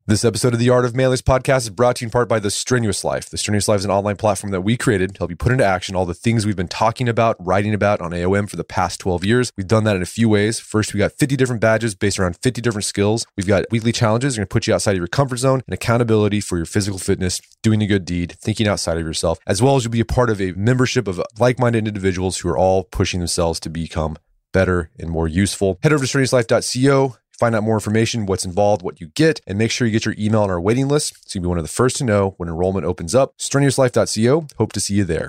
This episode of the Art of Manliness podcast is brought to you in part by The Strenuous Life. The Strenuous Life is an online platform that we created to help you put into action all the things we've been talking about, writing about on AOM for the past 12 years. We've done that in a few ways. First, we got 50 different badges based around 50 different skills. We've got weekly challenges that are going to put you outside of your comfort zone and accountability for your physical fitness, doing a good deed, thinking outside of yourself, as well as you'll be a part of a membership of like-minded individuals who are all pushing themselves to become better and more useful. Head over to strenuouslife.co. Find out more information, what's involved, what you get, and make sure you get your email on our waiting list so you'll be one of the first to know when enrollment opens up. strenuouslife.co. Hope to see you there.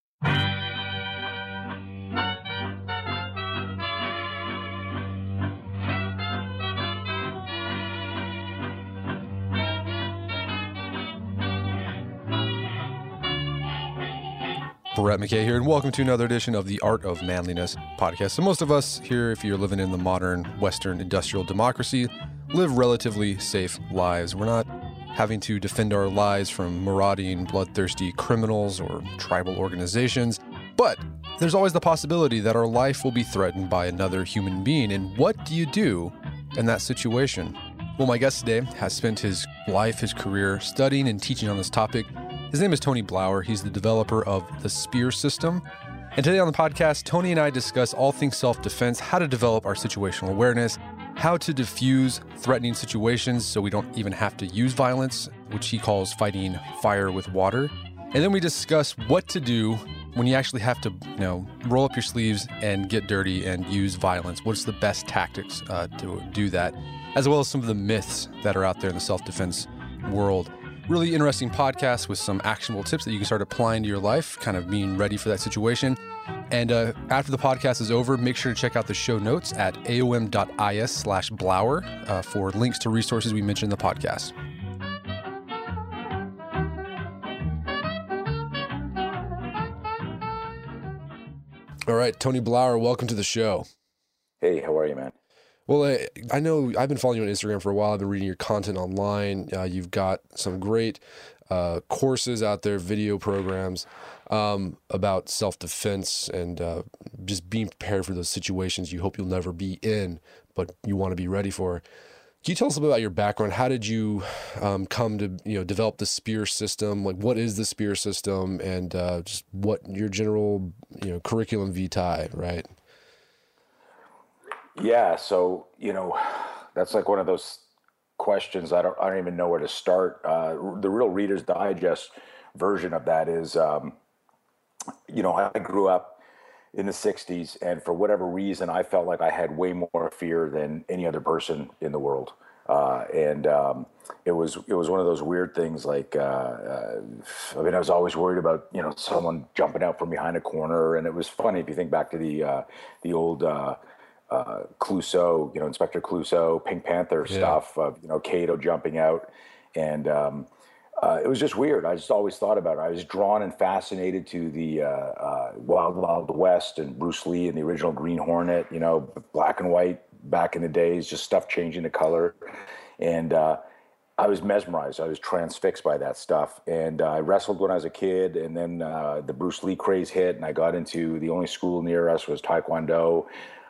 Brett McKay here, and welcome to another edition of the Art of Manliness podcast. So most of us here, if you're living in the modern Western industrial democracy, live relatively safe lives. We're not having to defend our lives from marauding, bloodthirsty criminals or tribal organizations, but there's always the possibility that our life will be threatened by another human being. And what do you do in that situation? Well, my guest today has spent his life, his career, studying and teaching on this topic. His name is Tony Blauer. He's the developer of the SPEAR system. And today on the podcast, Tony and I discuss all things self-defense, how to develop our situational awareness, how to diffuse threatening situations so we don't even have to use violence, which he calls fighting fire with water. And then we discuss what to do when you actually have to, roll up your sleeves and get dirty and use violence. What's the best tactics to do that, as well as some of the myths that are out there in the self-defense world. Really interesting podcast with some actionable tips that you can start applying to your life, kind of being ready for that situation. And after the podcast is over, make sure to check out the show notes at aom.is/Blauer for links to resources we mentioned in the podcast. All right, Tony Blauer, welcome to the show. Hey, how are you, man? Well, I know I've been following you on Instagram for a while. I've been reading your content online. You've got some great courses out there, video programs about self-defense and just being prepared for those situations you hope you'll never be in, but you want to be ready for. Can you tell us a bit about your background? How did you come to develop the SPEAR system? Like, what is the SPEAR system, and just what your general curriculum vitae, right? Yeah, so that's like one of those questions I don't even know where to start. The real Reader's Digest version of that is, I grew up in the '60s, and for whatever reason, I felt like I had way more fear than any other person in the world. It was one of those weird things. Like, I was always worried about someone jumping out from behind a corner, and it was funny if you think back to the old. Clouseau, Inspector Clouseau, Pink Panther stuff of, Kato jumping out. And it was just weird. I just always thought about it. I was drawn and fascinated to the Wild Wild West and Bruce Lee and the original Green Hornet, black and white back in the days, just stuff changing the color. And I was mesmerized. I was transfixed by that stuff. And I wrestled when I was a kid. And then the Bruce Lee craze hit, and I got into the only school near us was Taekwondo.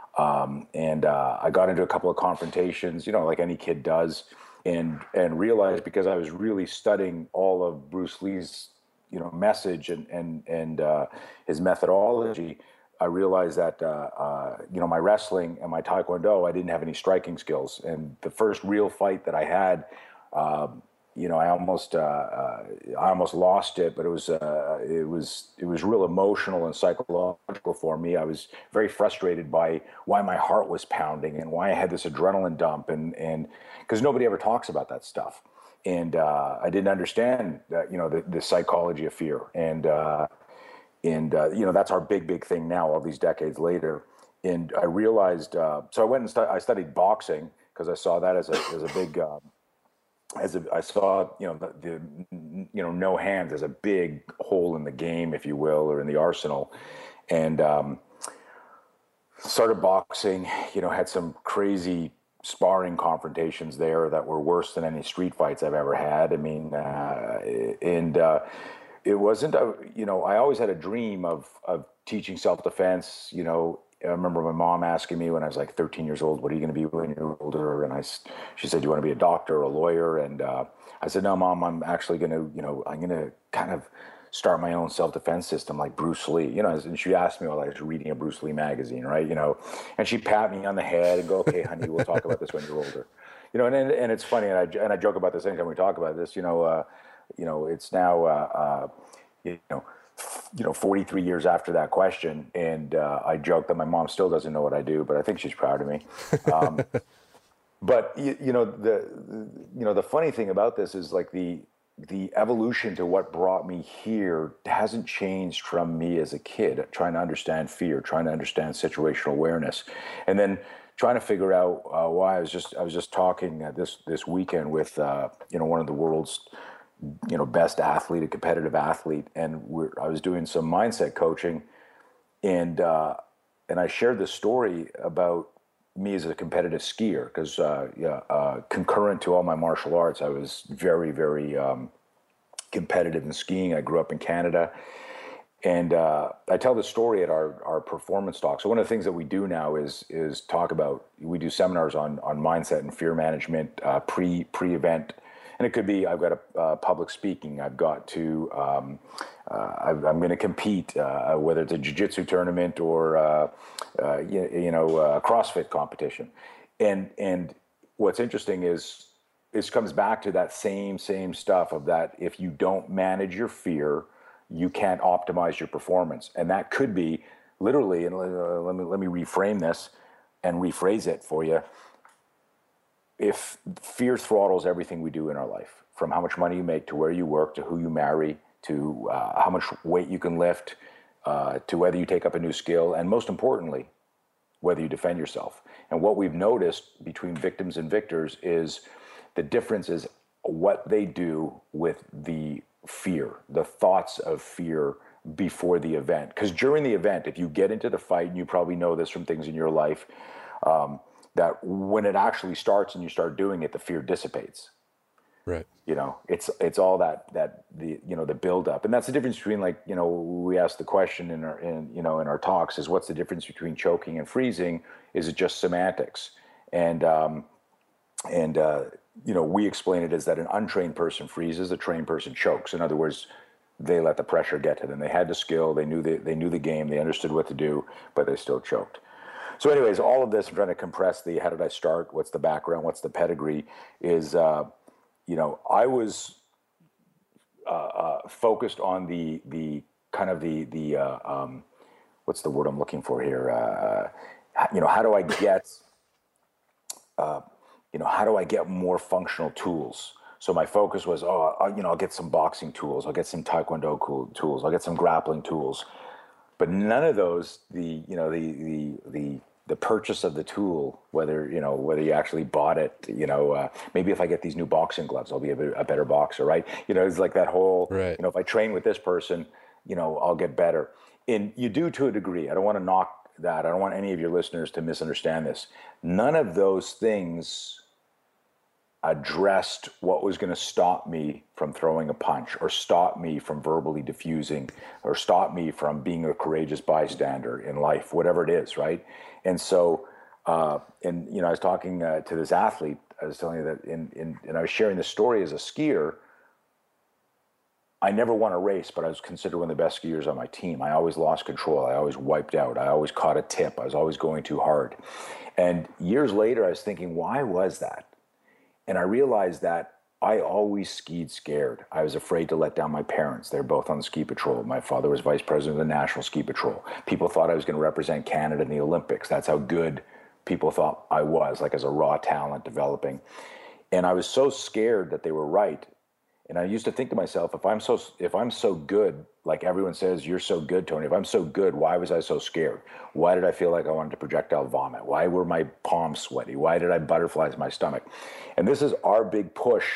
I got into a couple of confrontations, like any kid does, and realized, because I was really studying all of Bruce Lee's, message and his methodology, I realized that, my wrestling and my Taekwondo, I didn't have any striking skills. And the first real fight that I had, I almost lost it, but it was real emotional and psychological for me. I was very frustrated by why my heart was pounding and why I had this adrenaline dump, and because nobody ever talks about that stuff, and I didn't understand that, the psychology of fear, and that's our big thing now, all these decades later. And I realized, so I went and I studied boxing because I saw that as a big. I saw, the no hands as a big hole in the game, if you will, or in the arsenal, and started boxing. Had some crazy sparring confrontations there that were worse than any street fights I've ever had. I mean, it wasn't, I always had a dream of teaching self-defense, I remember my mom asking me when I was like 13 years old, what are you going to be when you're older? And she said, do you want to be a doctor or a lawyer? And I said, no, Mom, I'm actually going to, I'm going to kind of start my own self-defense system like Bruce Lee, and she asked me while I was reading a Bruce Lee magazine, right? And she'd pat me on the head and go, okay, honey, we'll talk about this when you're older. And it's funny, and I joke about this anytime we talk about this, it's now, 43 years after that question. And I joke that my mom still doesn't know what I do, but I think she's proud of me. But the funny thing about this is like the evolution to what brought me here hasn't changed from me as a kid, trying to understand fear, trying to understand situational awareness, and then trying to figure out why. I was just talking this weekend with one of the world's best athlete, a competitive athlete, and I was doing some mindset coaching, and I shared this story about me as a competitive skier, because concurrent to all my martial arts, I was very, very competitive in skiing. I grew up in Canada, and I tell this story at our performance talk. So one of the things that we do now is talk about. We do seminars on mindset and fear management pre-event. And it could be, I've got a public speaking, I've got to, I'm going to compete, whether it's a jiu-jitsu tournament or, a CrossFit competition. And what's interesting is this comes back to that same stuff of that if you don't manage your fear, you can't optimize your performance. And that could be literally, and let me reframe this and rephrase it for you. If fear throttles everything we do in our life, from how much money you make to where you work to who you marry to how much weight you can lift to whether you take up a new skill, and most importantly, whether you defend yourself. And what we've noticed between victims and victors is the difference is what they do with the fear, the thoughts of fear before the event. Because during the event, if you get into the fight, and you probably know this from things in your life, that when it actually starts and you start doing it, the fear dissipates. Right. It's all that the build up. And that's the difference between, like, we asked the question in our talks is, what's the difference between choking and freezing? Is it just semantics? And we explain it as that an untrained person freezes, a trained person chokes. In other words, they let the pressure get to them. They had the skill, they knew the game, they understood what to do, but they still choked. So anyways, all of this, I'm trying to compress how did I start? What's the background? What's the pedigree? Is, I was focused on the kind of the what's the word I'm looking for here? How do I get more functional tools? So my focus was, I'll get some boxing tools. I'll get some Taekwondo tools. I'll get some grappling tools. But none of those, the purchase of the tool, whether you actually bought it, maybe if I get these new boxing gloves, I'll be a better boxer, right? It's like that whole, right. If I train with this person, I'll get better. And you do to a degree. I don't want to knock that. I don't want any of your listeners to misunderstand this. None of those things addressed what was going to stop me from throwing a punch, or stop me from verbally diffusing, or stop me from being a courageous bystander in life, whatever it is, right? And so, I was talking to this athlete. I was telling you that, and I was sharing this story as a skier. I never won a race, but I was considered one of the best skiers on my team. I always lost control. I always wiped out. I always caught a tip. I was always going too hard. And years later, I was thinking, why was that? And I realized that I always skied scared. I was afraid to let down my parents. They're both on the ski patrol. My father was vice president of the National Ski Patrol. People thought I was going to represent Canada in the Olympics. That's how good people thought I was, like as a raw talent developing. And I was so scared that they were right. And I used to think to myself, if I'm so good, like everyone says, you're so good, Tony. If I'm so good, why was I so scared? Why did I feel like I wanted to projectile vomit? Why were my palms sweaty? Why did I butterflies in my stomach? And this is our big push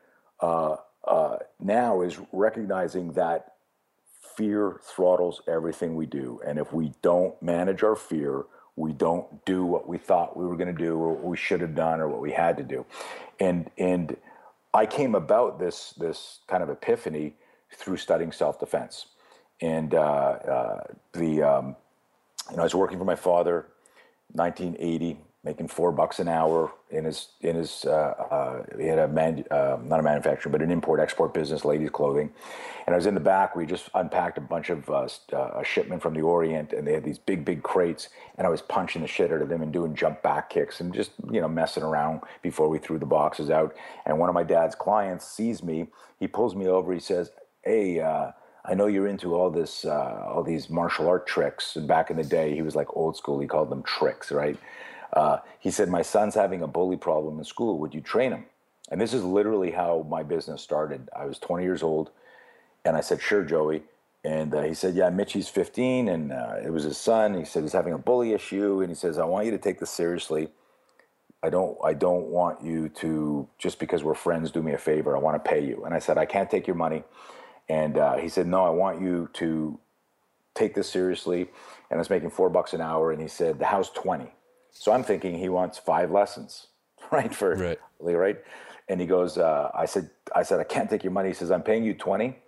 now, is recognizing that fear throttles everything we do. And if we don't manage our fear, we don't do what we thought we were going to do, or what we should have done, or what we had to do. And I came about this kind of epiphany through studying self-defense. And I was working for my father, 1980, making $4 an hour in his he had not a manufacturer, but an import export business, ladies clothing. And I was in the back. We just unpacked a bunch of a shipment from the Orient, and they had these big crates, and I was punching the shit out of them and doing jump back kicks and just messing around before we threw the boxes out. And one of my dad's clients sees me. He pulls me over. He says, "Hey, I know you're into all these martial art tricks." And back in the day, he was like old school. He called them tricks, right? He said, "My son's having a bully problem in school. Would you train him?" And this is literally how my business started. I was 20 years old, and I said, "Sure, Joey." And he said, "Yeah, Mitchie's 15, and it was his son." He said he's having a bully issue, and he says, "I want you to take this seriously. I don't want you to, just because we're friends, do me a favor. I want to pay you." And I said, "I can't take your money." And he said, "No, I want you to take this seriously." And I was making $4 an hour. And he said, "The house 20." So I'm thinking he wants 5 lessons, right? Right. And he goes, I said, "I can't take your money." He says, "I'm paying you 20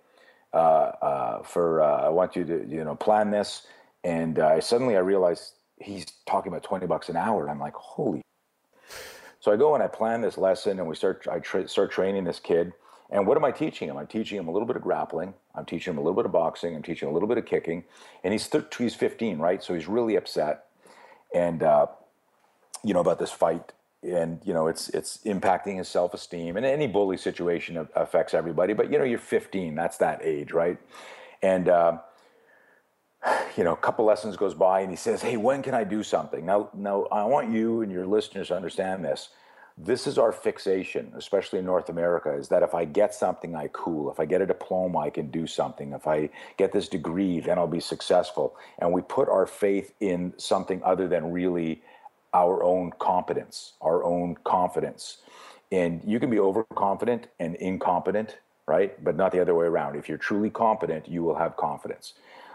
I want you to, plan this." And suddenly I realized he's talking about $20 an hour. And I'm like, holy. So I go and I plan this lesson, and I start training this kid. And what am I teaching him? I'm teaching him a little bit of grappling. I'm teaching him a little bit of boxing. I'm teaching him a little bit of kicking. And he's 15, right? So he's really upset. And, about this fight. And, it's impacting his self-esteem. And any bully situation affects everybody. But, you're 15. That's that age, right? And, a couple lessons goes by, and he says, "Hey, when can I do something?" Now, I want you and your listeners to understand this. This is our fixation, especially in North America, is that if I get something, if I get a diploma, I can do something. If I get this degree, then I'll be successful. And we put our faith in something other than really our own competence, our own confidence. And you can be overconfident and incompetent, right? But not the other way around. If you're truly competent, you will have confidence.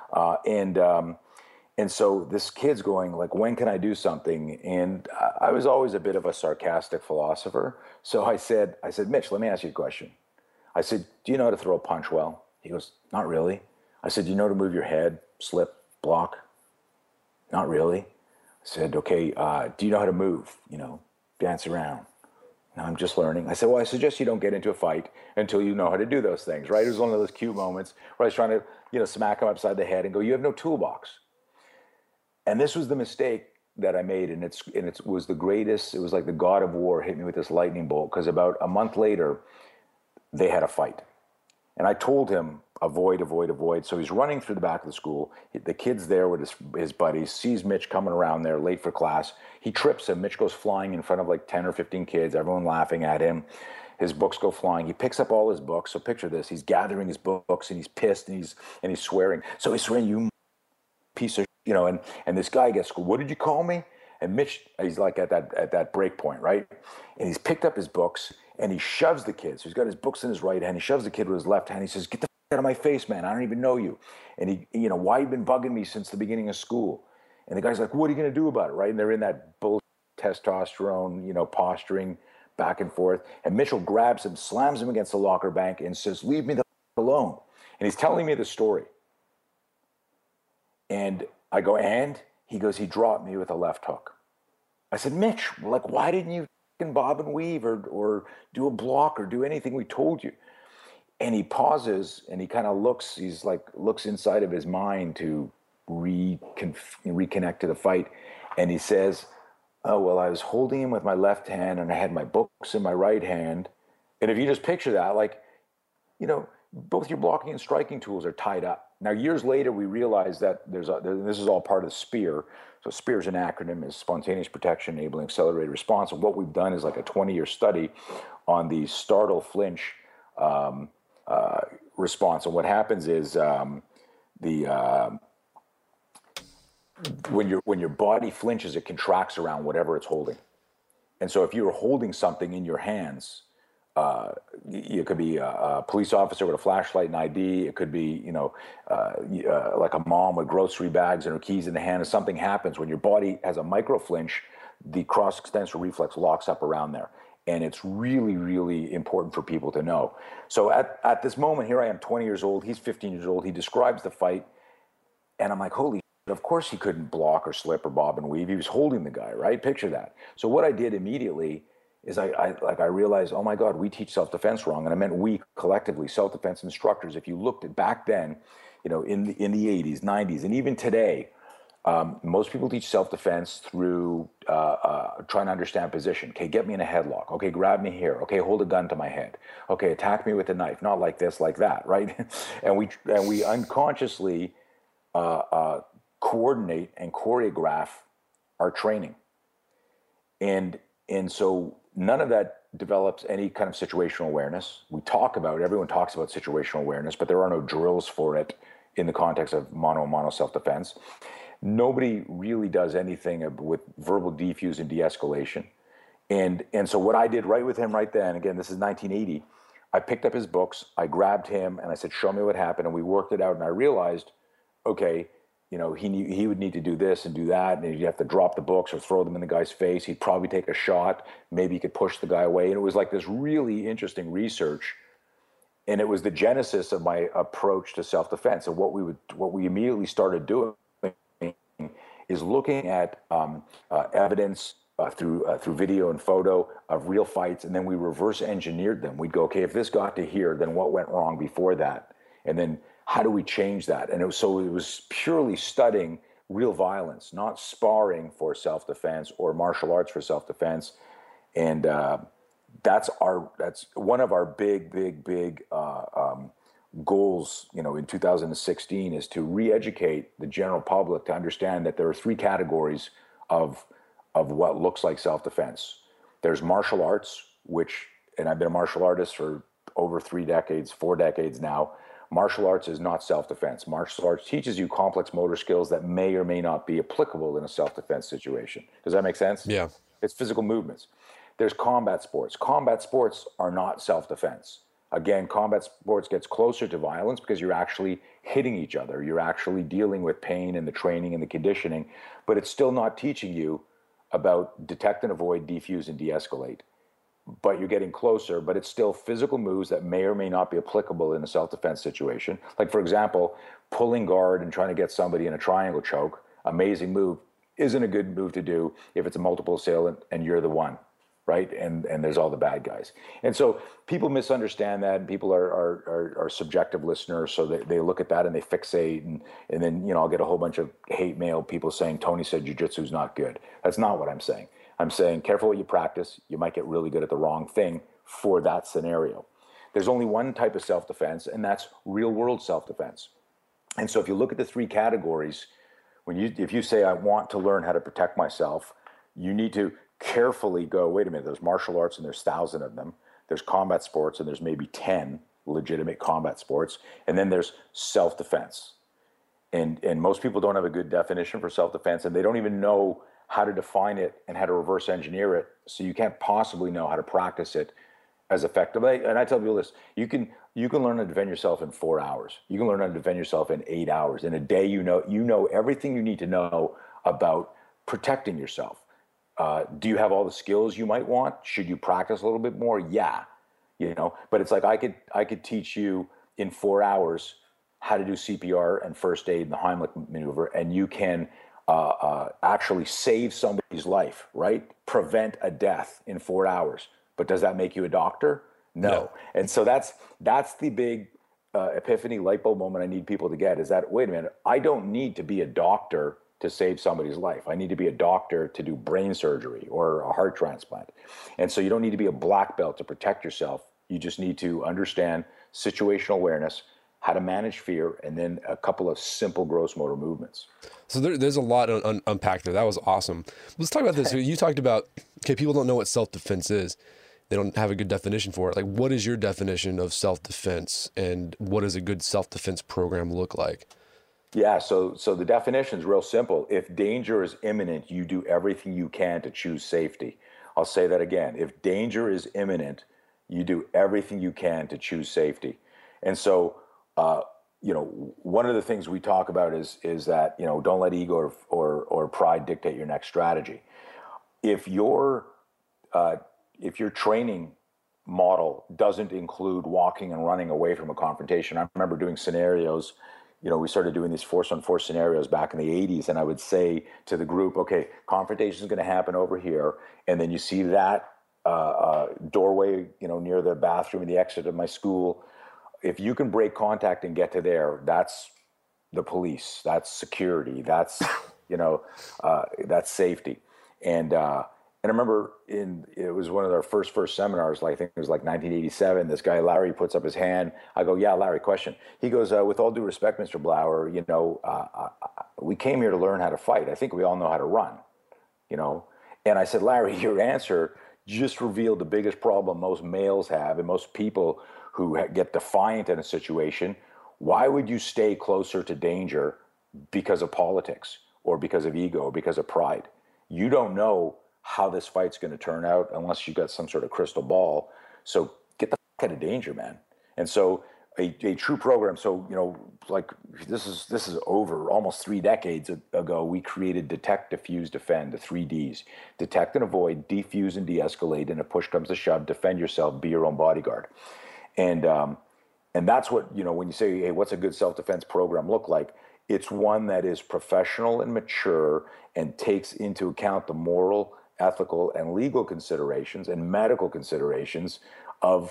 And so this kid's going like, "When can I do something?" And I was always a bit of a sarcastic philosopher. So I said, "Mitch, let me ask you a question." I said, "Do you know how to throw a punch well?" He goes, "Not really." I said, "Do you know how to move your head, slip, block?" "Not really." I said, "Okay, do you know how to move, dance around?" "No, I'm just learning." I said, "Well, I suggest you don't get into a fight until you know how to do those things," right? It was one of those cute moments where I was trying to, smack him upside the head and go, "You have no toolbox." And this was the mistake that I made, and it was the greatest. It was like the God of War hit me with this lightning bolt, because about a month later, they had a fight. And I told him, avoid, avoid, avoid. So he's running through the back of the school. The kid's there with his buddies, sees Mitch coming around there, late for class. He trips him. Mitch goes flying in front of like 10 or 15 kids, everyone laughing at him. His books go flying. He picks up all his books. So picture this. He's gathering his books, and he's pissed, and he's swearing. So he's swearing, "You piece of," and this guy gets, "What did you call me?" And Mitch, he's like at that break point, right? And he's picked up his books, and he shoves the kid. So he's got his books in his right hand. He shoves the kid with his left hand. He says, "Get the out of my face, man. I don't even know you." And he, "Why you been bugging me since the beginning of school?" And the guy's like, "What are you going to do about it?" Right? And they're in that bull testosterone, posturing back and forth. And Mitchell grabs him, slams him against the locker bank, and says, "Leave me the alone." And he's telling me the story. And I go, "And?" He goes, "He dropped me with a left hook." I said, "Mitch, like, why didn't you bob and weave or do a block or do anything we told you?" And he pauses, and he kind of looks inside of his mind to reconnect to the fight. And he says, "Oh, well, I was holding him with my left hand, and I had my books in my right hand." And if you just picture that, like, both your blocking and striking tools are tied up. Now, years later, we realized that this is all part of the SPEAR. So SPEAR is an acronym, is Spontaneous Protection Enabling Accelerated Response. And what we've done is like a 20-year study on the startle flinch response. And what happens is when your body flinches, it contracts around whatever it's holding. And so if you're holding something in your hands, it could be a police officer with a flashlight and ID. It could be, like a mom with grocery bags and her keys in the hand. If something happens, when your body has a micro flinch, the cross-extensor reflex locks up around there. And it's really, really important for people to know. So at this moment, here I am, 20 years old. He's 15 years old. He describes the fight. And I'm like, holy, of course he couldn't block or slip or bob and weave. He was holding the guy, right? Picture that. So what I did immediately is I realized, oh my God, we teach self-defense wrong. And I meant we collectively, self-defense instructors. If you looked at back then, in the 80s, 90s, and even today, most people teach self-defense through trying to understand position. Okay, get me in a headlock. Okay, grab me here. Okay, hold a gun to my head. Okay, attack me with a knife. Not like this, like that, right? and we unconsciously coordinate and choreograph our training, and so none of that develops any kind of situational awareness. Everyone talks about situational awareness, but there are no drills for it in the context of mono self-defense. Nobody really does anything with verbal defuse and de-escalation. And so what I did right with him right then, again, this is 1980, I picked up his books, I grabbed him, and I said, show me what happened. And we worked it out, and I realized, okay, he would need to do this and do that, and you'd have to drop the books or throw them in the guy's face. He'd probably take a shot. Maybe he could push the guy away. And it was like this really interesting research. And it was the genesis of my approach to self-defense. And what we immediately started doing is looking at evidence through video and photo of real fights, and then we reverse engineered them. We'd go, okay, if this got to here, then what went wrong before that? And then how do we change that? And it was purely studying real violence, not sparring for self-defense or martial arts for self-defense. And that's one of our big goals, in 2016, is to re-educate the general public to understand that there are three categories of what looks like self-defense. There's martial arts, and I've been a martial artist for over 4 decades now. Martial arts is not self-defense. Martial arts teaches you complex motor skills that may or may not be applicable in a self-defense situation. Does that make sense? Yeah. It's physical movements. There's combat sports. Combat sports are not self-defense. Again, combat sports gets closer to violence because you're actually hitting each other. You're actually dealing with pain and the training and the conditioning, but it's still not teaching you about detect and avoid, defuse, and de-escalate. But you're getting closer, but it's still physical moves that may or may not be applicable in a self-defense situation. Like, for example, pulling guard and trying to get somebody in a triangle choke, amazing move, isn't a good move to do if it's a multiple assailant and you're the one, right? And there's all the bad guys. And so people misunderstand that, and people are subjective listeners, so they look at that and they fixate, and then, I'll get a whole bunch of hate mail, people saying, Tony said jiu-jitsu's not good. That's not what I'm saying. I'm saying, careful what you practice. You might get really good at the wrong thing for that scenario. There's only one type of self-defense, and that's real-world self-defense. And so if you look at the three categories, if you say, I want to learn how to protect myself, you need to carefully go, wait a minute, there's martial arts and there's 1,000 of them. There's combat sports and there's maybe 10 legitimate combat sports. And then there's self-defense. And most people don't have a good definition for self-defense, and they don't even know how to define it and how to reverse engineer it. So you can't possibly know how to practice it as effectively. And I tell people this, you can learn how to defend yourself in 4 hours. You can learn how to defend yourself in 8 hours. In a day, you know everything you need to know about protecting yourself. Do you have all the skills you might want? Should you practice a little bit more? Yeah. But it's like I could teach you in 4 hours how to do CPR and first aid and the Heimlich maneuver, and you can actually save somebody's life, right? Prevent a death in 4 hours. But does that make you a doctor? No. And so that's the big epiphany light bulb moment I need people to get, is that, wait a minute, I don't need to be a doctor to save somebody's life. I need to be a doctor to do brain surgery or a heart transplant. And so you don't need to be a black belt to protect yourself. You just need to understand situational awareness, how to manage fear, and then a couple of simple gross motor movements. So there's a lot to unpack there. That was awesome. Let's talk about this. You talked about, people don't know what self-defense is. They don't have a good definition for it. Like, what is your definition of self-defense, and what does a good self-defense program look like? Yeah, so the definition is real simple. If danger is imminent, you do everything you can to choose safety. I'll say that again. If danger is imminent, you do everything you can to choose safety. And so, one of the things we talk about is that, don't let ego or pride dictate your next strategy. If your training model doesn't include walking and running away from a confrontation, I remember doing scenarios, we started doing these force on force scenarios back in the 80s. And I would say to the group, okay, confrontation is going to happen over here. And then you see that doorway, near the bathroom and the exit of my school. If you can break contact and get to there, that's the police, that's security, that's, that's safety. And I remember it was one of our first seminars, I think it was like 1987. This guy, Larry, puts up his hand. I go, yeah, Larry, question. He goes, with all due respect, Mr. Blauer, we came here to learn how to fight. I think we all know how to run, And I said, Larry, your answer just revealed the biggest problem most males have and most people who get defiant in a situation. Why would you stay closer to danger because of politics or because of ego or because of pride? You don't know how this fight's going to turn out unless you've got some sort of crystal ball. So get the fuck out of danger, man. And so a true program. So, this is over almost 3 decades ago. We created detect, diffuse, defend, the 3 Ds: detect and avoid, defuse and de-escalate. And if push comes to shove, defend yourself, be your own bodyguard. And that's what, when you say, hey, what's a good self-defense program look like? It's one that is professional and mature and takes into account the moral, ethical, and legal considerations and medical considerations of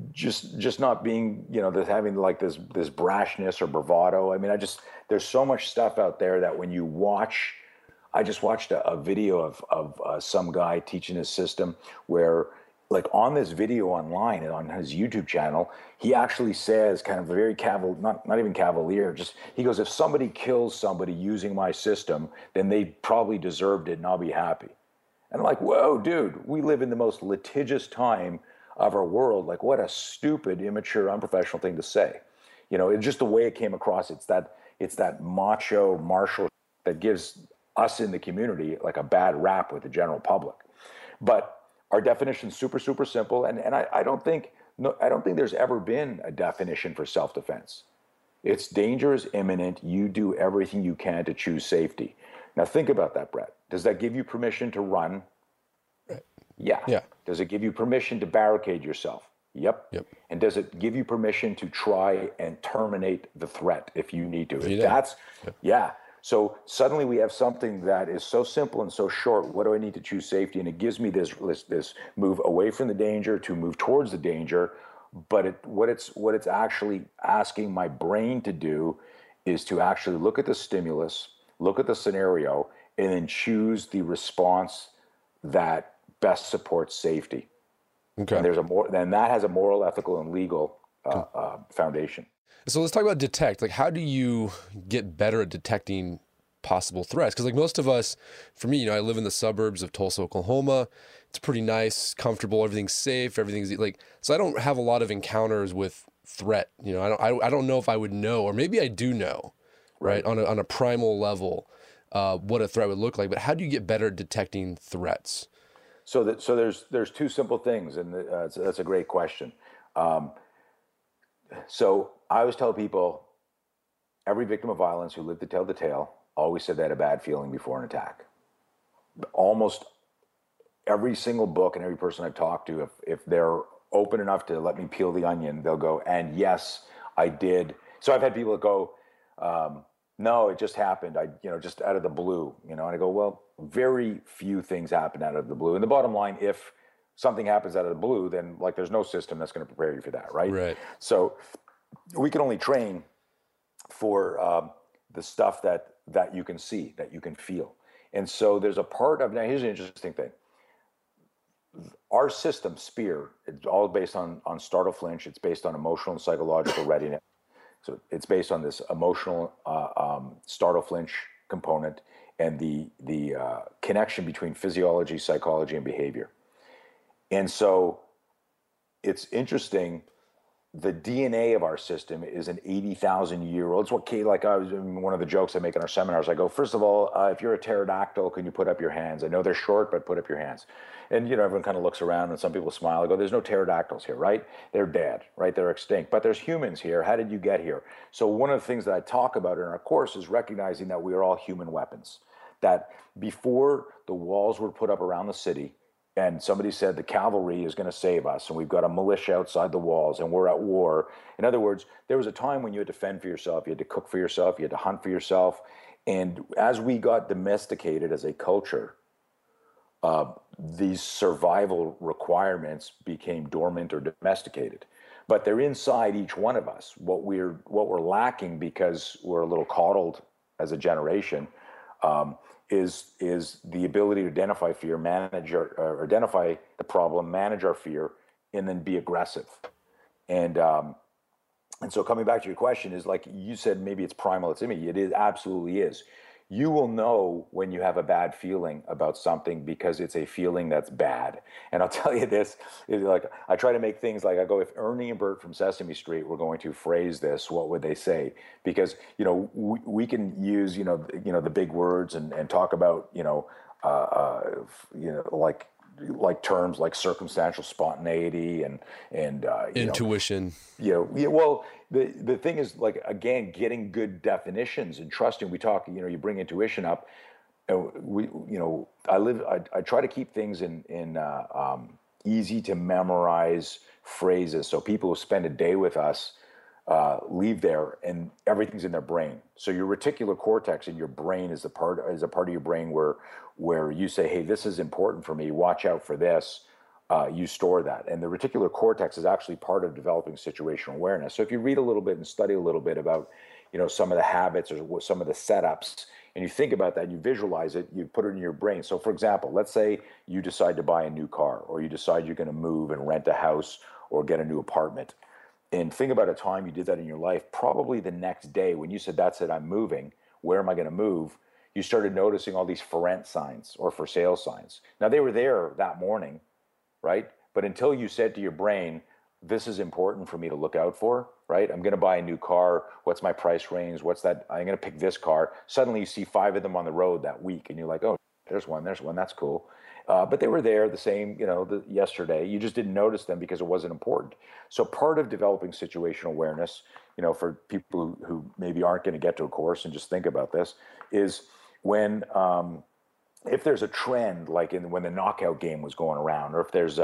just not being, having like this brashness or bravado. I mean, there's so much stuff out there that when you watch, I just watched a video of some guy teaching his system where, like, on this video online and on his YouTube channel, he actually says, kind of very not even cavalier, just, he goes, if somebody kills somebody using my system, then they probably deserved it and I'll be happy. And I'm like, whoa, dude, we live in the most litigious time of our world. Like, what a stupid, immature, unprofessional thing to say. It's just the way it came across. It's that macho, martial that gives us in the community like a bad rap with the general public. But our definition is super, super simple, and I don't think there's ever been a definition for self-defense. It's danger is imminent. You do everything you can to choose safety. Now think about that, Brett. Does that give you permission to run? Right. Yeah. Does it give you permission to barricade yourself? Yep. And does it give you permission to try and terminate the threat if you need to? Yeah. So suddenly we have something that is so simple and so short. What do I need to choose safety? And it gives me this move away from the danger to move towards the danger. But what it's actually asking my brain to do is to actually look at the stimulus, look at the scenario, and then choose the response that best supports safety. Okay. And that has a moral, ethical, and legal foundation. So let's talk about detect. Like, how do you get better at detecting possible threats? Because, like, most of us, for me, I live in the suburbs of Tulsa, Oklahoma. It's pretty nice, comfortable, everything's safe, everything's like, so I don't have a lot of encounters with threat. I don't know if I would know, or maybe I do know, right? On a primal level, what a threat would look like. But how do you get better at detecting threats? So there's 2 simple things, and that's a great question. So I always tell people, every victim of violence who lived to tell the tale always said they had a bad feeling before an attack. Almost every single book and every person I've talked to, if they're open enough to let me peel the onion, they'll go, and yes, I did. So I've had people go, no, it just happened. Just out of the blue, and I go, well, very few things happen out of the blue. And the bottom line, if something happens out of the blue, then like there's no system that's going to prepare you for that, right? Right. So we can only train for the stuff that you can see, that you can feel. And so there's a part of, now here's an interesting thing. Our system, SPEAR, it's all based on startle flinch. It's based on emotional and psychological readiness. So it's based on this emotional startle flinch component and the connection between physiology, psychology, and behavior. And so it's interesting. The DNA of our system is an 80,000-year-old. It's one of the jokes I make in our seminars. I go, first of all, if you're a pterodactyl, can you put up your hands? I know they're short, but put up your hands. And, everyone kind of looks around and some people smile. I go, there's no pterodactyls here, right? They're dead, right? They're extinct. But there's humans here. How did you get here? So one of the things that I talk about in our course is recognizing that we are all human weapons. That before the walls were put up around the city, and somebody said the cavalry is going to save us, and we've got a militia outside the walls, and we're at war. In other words, there was a time when you had to fend for yourself, you had to cook for yourself, you had to hunt for yourself. And as we got domesticated as a culture, these survival requirements became dormant or domesticated. But they're inside each one of us. What we're lacking, because we're a little coddled as a generation, is the ability to identify fear, or identify the problem, manage our fear, and then be aggressive. And so coming back to your question is, like you said, maybe it's primal, it's in me. It is, absolutely is. You will know when you have a bad feeling about something because it's a feeling that's bad. And I'll tell you this, like I try to make things like, I go, if Ernie and Bert from Sesame Street were going to phrase this, what would they say? Because, we can use, the big words and talk about, like terms like circumstantial spontaneity and intuition. Well, the thing is, like, again, getting good definitions and trusting. We talk, you bring intuition up. I try to keep things in easy to memorize phrases, so people who spend a day with us leave there and everything's in their brain. So your reticular cortex in your brain is a part of your brain where you say, hey, this is important for me, watch out for this. You store that. And the reticular cortex is actually part of developing situational awareness. So if you read a little bit and study a little bit about, some of the habits or some of the setups, and you think about that, you visualize it, you put it in your brain. So for example, let's say you decide to buy a new car, or you decide you're going to move and rent a house or get a new apartment. And think about a time you did that in your life. Probably the next day when you said, that's it, I'm moving, where am I going to move? You started noticing all these for rent signs or for sale signs. Now, they were there that morning, right? But until you said to your brain, this is important for me to look out for, right? I'm going to buy a new car. What's my price range? What's that? I'm going to pick this car. Suddenly you see 5 of them on the road that week and you're like, oh, there's one, that's cool. But they were there the same, yesterday. You just didn't notice them because it wasn't important. So part of developing situational awareness, for people who maybe aren't going to get to a course and just think about this, is when, if there's a trend, like when the knockout game was going around, or if there's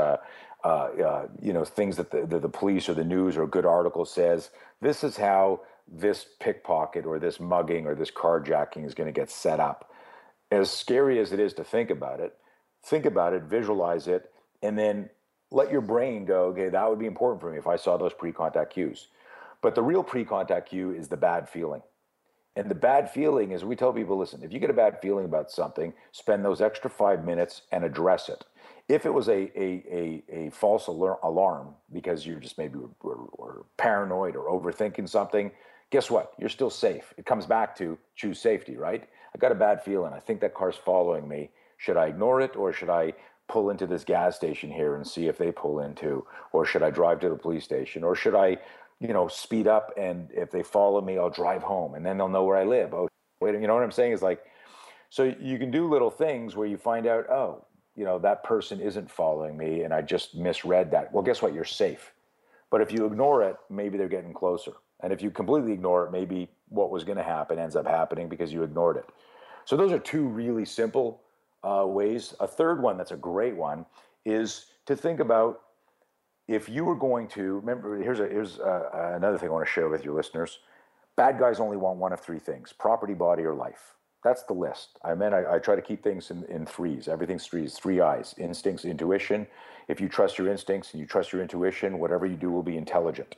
things that the police or the news or a good article says, this is how this pickpocket or this mugging or this carjacking is going to get set up. As scary as it is to think about it, visualize it, and then let your brain go, okay, that would be important for me if I saw those pre-contact cues. But the real pre-contact cue is the bad feeling. And the bad feeling is, we tell people, listen, if you get a bad feeling about something, spend those extra 5 minutes and address it. If it was a false alarm because you're just maybe were paranoid or overthinking something, guess what? You're still safe. It comes back to choose safety, right? I got a bad feeling. I think that car's following me. Should I ignore it, or should I pull into this gas station here and see if they pull into, or should I drive to the police station, or should I, speed up, and if they follow me, I'll drive home and then they'll know where I live. Oh, wait, you know what I'm saying? Is like, so you can do little things where you find out, oh, that person isn't following me and I just misread that. Well, guess what? You're safe. But if you ignore it, maybe they're getting closer. And if you completely ignore it, maybe what was going to happen ends up happening because you ignored it. So those are 2 really simple ways. A third one that's a great one is to think about, if you were going to, remember, here's another thing I want to share with your listeners. Bad guys only want one of 3 things: property, body, or life. That's the list. I try to keep things in 3s. Everything's 3s, 3 I's: instincts, intuition. If you trust your instincts and you trust your intuition, whatever you do will be intelligent.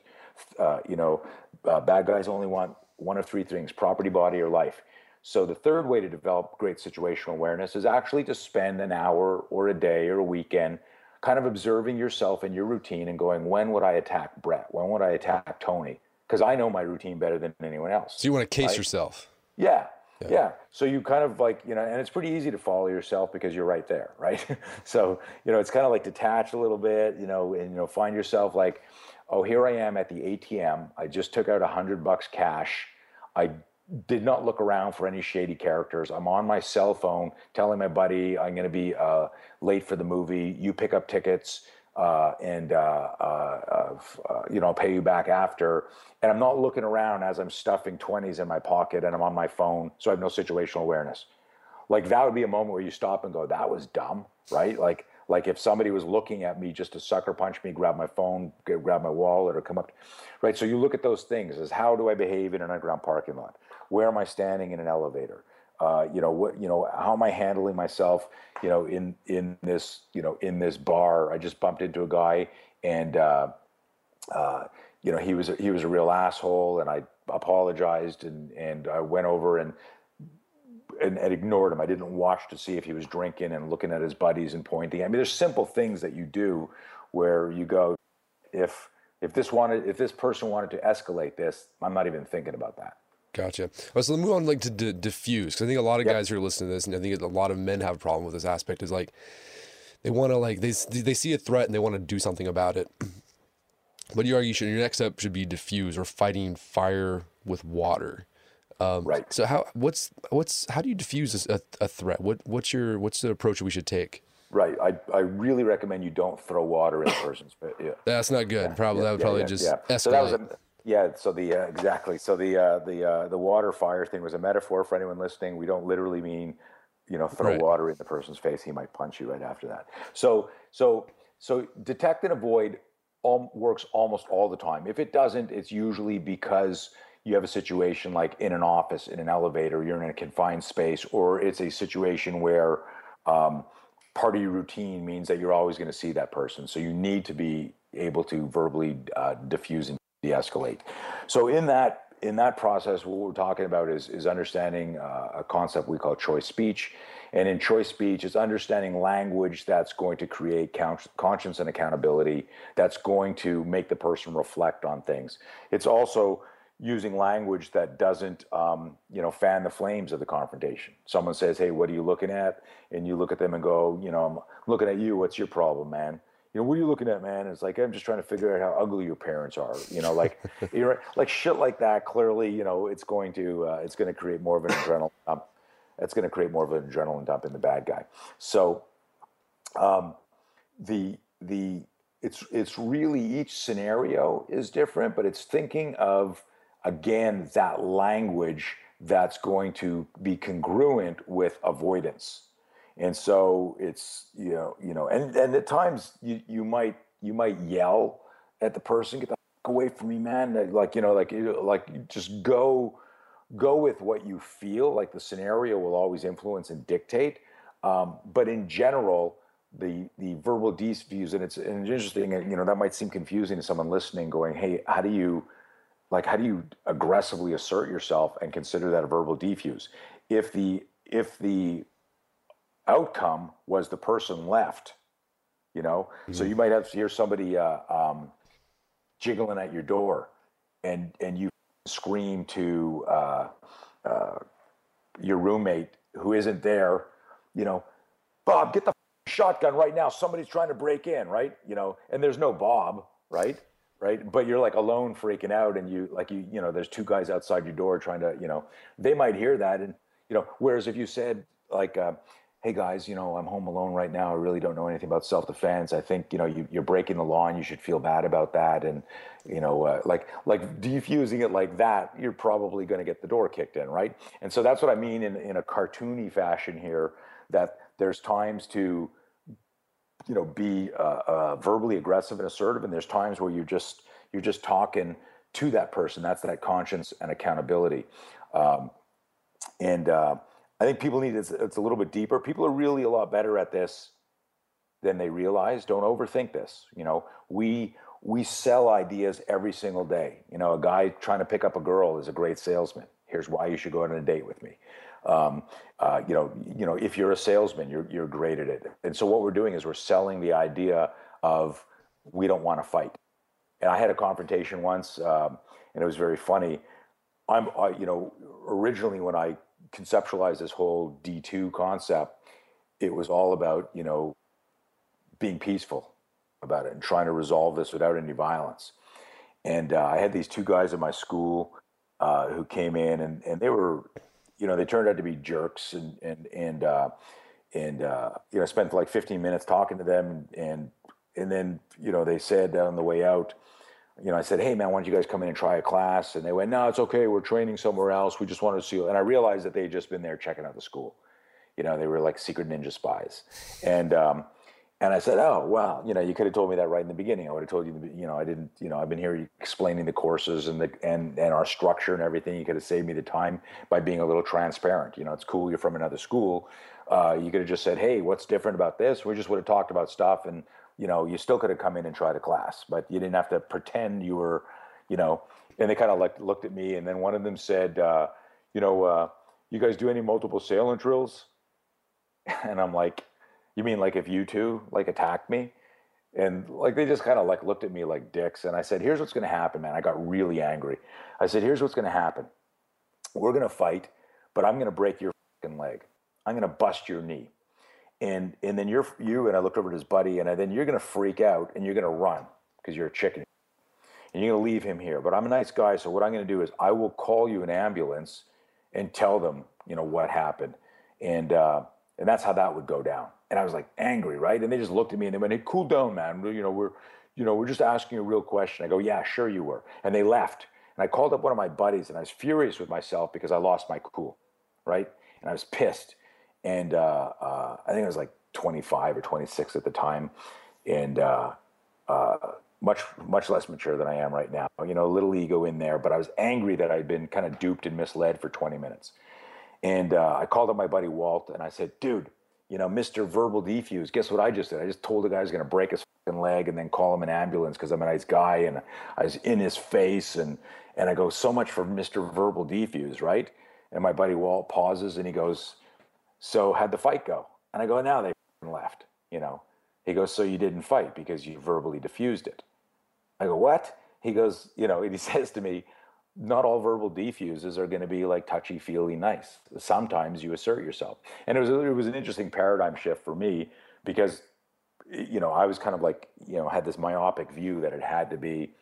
Bad guys only want one of 3 things: property, body, or life. So the third way to develop great situational awareness is actually to spend an hour or a day or a weekend kind of observing yourself and your routine and going, when would I attack Brett? When would I attack Tony? Because I know my routine better than anyone else. So you want to case yourself. Yeah. So you kind of like, and it's pretty easy to follow yourself because you're right there, right? So, it's kind of like detach a little bit, and, find yourself like, oh, here I am at the ATM. I just took out $100 cash. I did not look around for any shady characters. I'm on my cell phone telling my buddy I'm going to be late for the movie. You pick up tickets and I'll pay you back after. And I'm not looking around as I'm stuffing 20s in my pocket and I'm on my phone, so I have no situational awareness. Like, that would be a moment where you stop and go, that was dumb, right? Like Like if somebody was looking at me just to sucker punch me, grab my phone, grab my wallet, or come up, right? So you look at those things as how do I behave in an underground parking lot? Where am I standing in an elevator? How am I handling myself? In this bar, I just bumped into a guy, and he was a real asshole, and I apologized, and I went over and ignored him. I didn't watch to see if he was drinking and looking at his buddies and pointing. I mean, there's simple things that you do where you go, if this person wanted to escalate this, I'm not even thinking about that. Gotcha. Well, so let's move on to diffuse, because I think a lot of guys who are listening to this, and I think a lot of men have a problem with this aspect, is like they want to they see a threat and they want to do something about it. But you argue your next step should be diffuse, or fighting fire with water. Right. So how do you diffuse a threat? What's the approach we should take? Right. I really recommend you don't throw water in a person's face. Yeah. That's not good. Probably that would probably just escalate. So that was So exactly. So the water fire thing was a metaphor for anyone listening. We don't literally mean, throw water in the person's face. He might punch you right after that. So detect and avoid works almost all the time. If it doesn't, it's usually because you have a situation like in an office, in an elevator, you're in a confined space, or it's a situation where part of your routine means that you're always going to see that person. So you need to be able to verbally diffuse and de-escalate. So in that process, what we're talking about is understanding a concept we call choice speech. And in choice speech, it's understanding language that's going to create conscience and accountability, that's going to make the person reflect on things. It's also using language that doesn't, fan the flames of the confrontation. Someone says, "Hey, what are you looking at?" And you look at them and go, "I'm looking at you. What's your problem, man? What are you looking at, man?" And it's like, "I'm just trying to figure out how ugly your parents are." Like shit like that. Clearly, it's going to create more of an adrenaline dump. That's going to create more of an adrenaline dump in the bad guy. So, it's really, each scenario is different, but it's thinking of, again, that language that's going to be congruent with avoidance. And so it's, and at times you might yell at the person, "Get the fuck away from me, man." Just go with what you feel. Like the scenario will always influence and dictate. But in general, the verbal diffuse, and it's interesting, that might seem confusing to someone listening going, "Hey, how do you aggressively assert yourself and consider that a verbal diffuse?" If the outcome was the person left, mm-hmm. So you might have to hear somebody jiggling at your door, and you scream to your roommate who isn't there, "Bob, get the shotgun right now. Somebody's trying to break in," right? And there's no Bob, right? Right. But you're like alone freaking out, and there's two guys outside your door trying to, they might hear that. And, whereas if you said like, "Hey guys, I'm home alone right now. I really don't know anything about self-defense. I think, you're breaking the law and you should feel bad about that." And, like defusing it like that, you're probably going to get the door kicked in. Right. And so that's what I mean in a cartoony fashion here, that there's times to, be verbally aggressive and assertive, and there's times where you're just talking to that person. That's that conscience and accountability. I think people need it's a little bit deeper. People are really a lot better at this than they realize. Don't overthink this. We sell ideas every single day. A guy trying to pick up a girl is a great salesman. Here's why you should go on a date with me. If you're a salesman, you're great at it. And so what we're doing is we're selling the idea of, we don't want to fight. And I had a confrontation once, and it was very funny. Originally when I conceptualized this whole D2 concept, it was all about, being peaceful about it and trying to resolve this without any violence. And I had these two guys in my school who came in, and they were, they turned out to be jerks, and I spent like 15 minutes talking to them, and then they said on the way out, I said, "Hey man, why don't you guys come in and try a class?" And they went, "No, it's okay. We're training somewhere else. We just wanted to see you." And I realized that they had just been there checking out the school. They were like secret ninja spies, and And I said, oh, well, you could have told me that right in the beginning. I would have told you, I didn't, I've been here explaining the courses and our structure and everything. You could have saved me the time by being a little transparent. It's cool you're from another school. You could have just said, hey, what's different about this? We just would have talked about stuff, and, you still could have come in and tried a class, but you didn't have to pretend you were, and they kind of like looked at me, and then one of them said, you guys do any multiple assailant drills? And I'm like, you mean like if you two like attacked me? And like they just kind of like looked at me like dicks. And I said, here's what's going to happen, man. I got really angry. I said, here's what's going to happen. We're going to fight, but I'm going to break your fucking leg. I'm going to bust your knee. And then you and I looked over at his buddy, and then you're going to freak out and you're going to run because you're a chicken. And you're going to leave him here. But I'm a nice guy, so what I'm going to do is I will call you an ambulance and tell them, what happened. And that's how that would go down. And I was like angry, right? And they just looked at me and they went, hey, cool down, man. We're just asking you a real question. I go, yeah, sure you were. And they left. And I called up one of my buddies, and I was furious with myself because I lost my cool, right? And I was pissed. And I think I was like 25 or 26 at the time. And much less mature than I am right now. A little ego in there, but I was angry that I'd been kind of duped and misled for 20 minutes. And I called up my buddy Walt, and I said, dude, Mr. Verbal Defuse, guess what I just did? I just told the guy I was going to break his fucking leg and then call him an ambulance because I'm a nice guy, and I was in his face, and I go, so much for Mr. Verbal Defuse, right? And my buddy Walt pauses, and he goes, so how'd the fight go? And I go, now they left, He goes, so you didn't fight because you verbally diffused it. I go, what? He goes, and he says to me, not all verbal defuses are going to be like touchy-feely nice. Sometimes you assert yourself. And it was an interesting paradigm shift for me because, I was kind of like, had this myopic view that it had to be,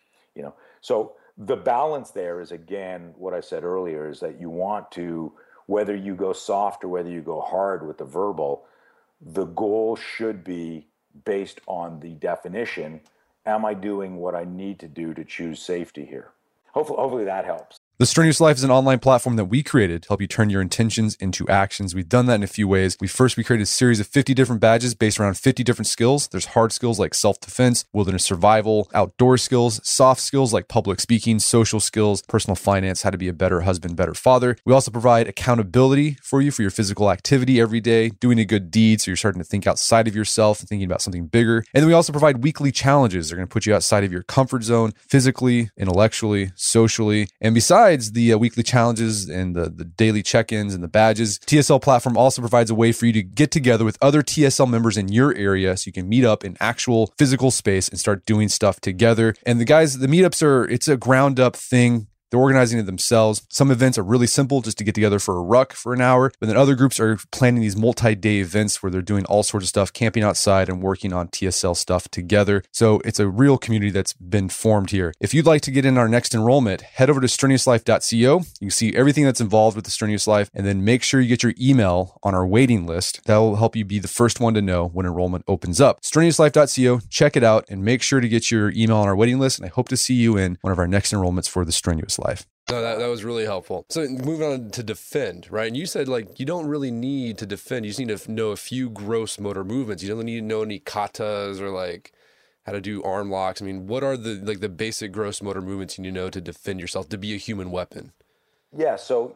So the balance there is, again, what I said earlier, is that you want to, whether you go soft or whether you go hard with the verbal, the goal should be based on the definition. Am I doing what I need to do to choose safety here? Hopefully that helps. The Strenuous Life is an online platform that we created to help you turn your intentions into actions. We've done that in a few ways. We created a series of 50 different badges based around 50 different skills. There's hard skills like self-defense, wilderness survival, outdoor skills, soft skills like public speaking, social skills, personal finance, how to be a better husband, better father. We also provide accountability for you for your physical activity every day, doing a good deed so you're starting to think outside of yourself and thinking about something bigger. And then we also provide weekly challenges. They're going to put you outside of your comfort zone, physically, intellectually, socially, and besides the weekly challenges and the daily check-ins and the badges, TSL platform also provides a way for you to get together with other TSL members in your area so you can meet up in actual physical space and start doing stuff together. And the meetups it's a ground up thing. They're organizing it themselves. Some events are really simple, just to get together for a ruck for an hour. But then other groups are planning these multi-day events where they're doing all sorts of stuff, camping outside and working on TSL stuff together. So it's a real community that's been formed here. If you'd like to get in our next enrollment, head over to strenuouslife.co. You can see everything that's involved with the Strenuous Life, and then make sure you get your email on our waiting list. That will help you be the first one to know when enrollment opens up. Strenuouslife.co, check it out, and make sure to get your email on our waiting list. And I hope to see you in one of our next enrollments for the Strenuous Life. No, that was really helpful. So moving on to defend, right? And you said you don't really need to defend. You just need to know a few gross motor movements. You don't need to know any katas or how to do arm locks. I mean, what are the basic gross motor movements you need to know to defend yourself, to be a human weapon? Yeah.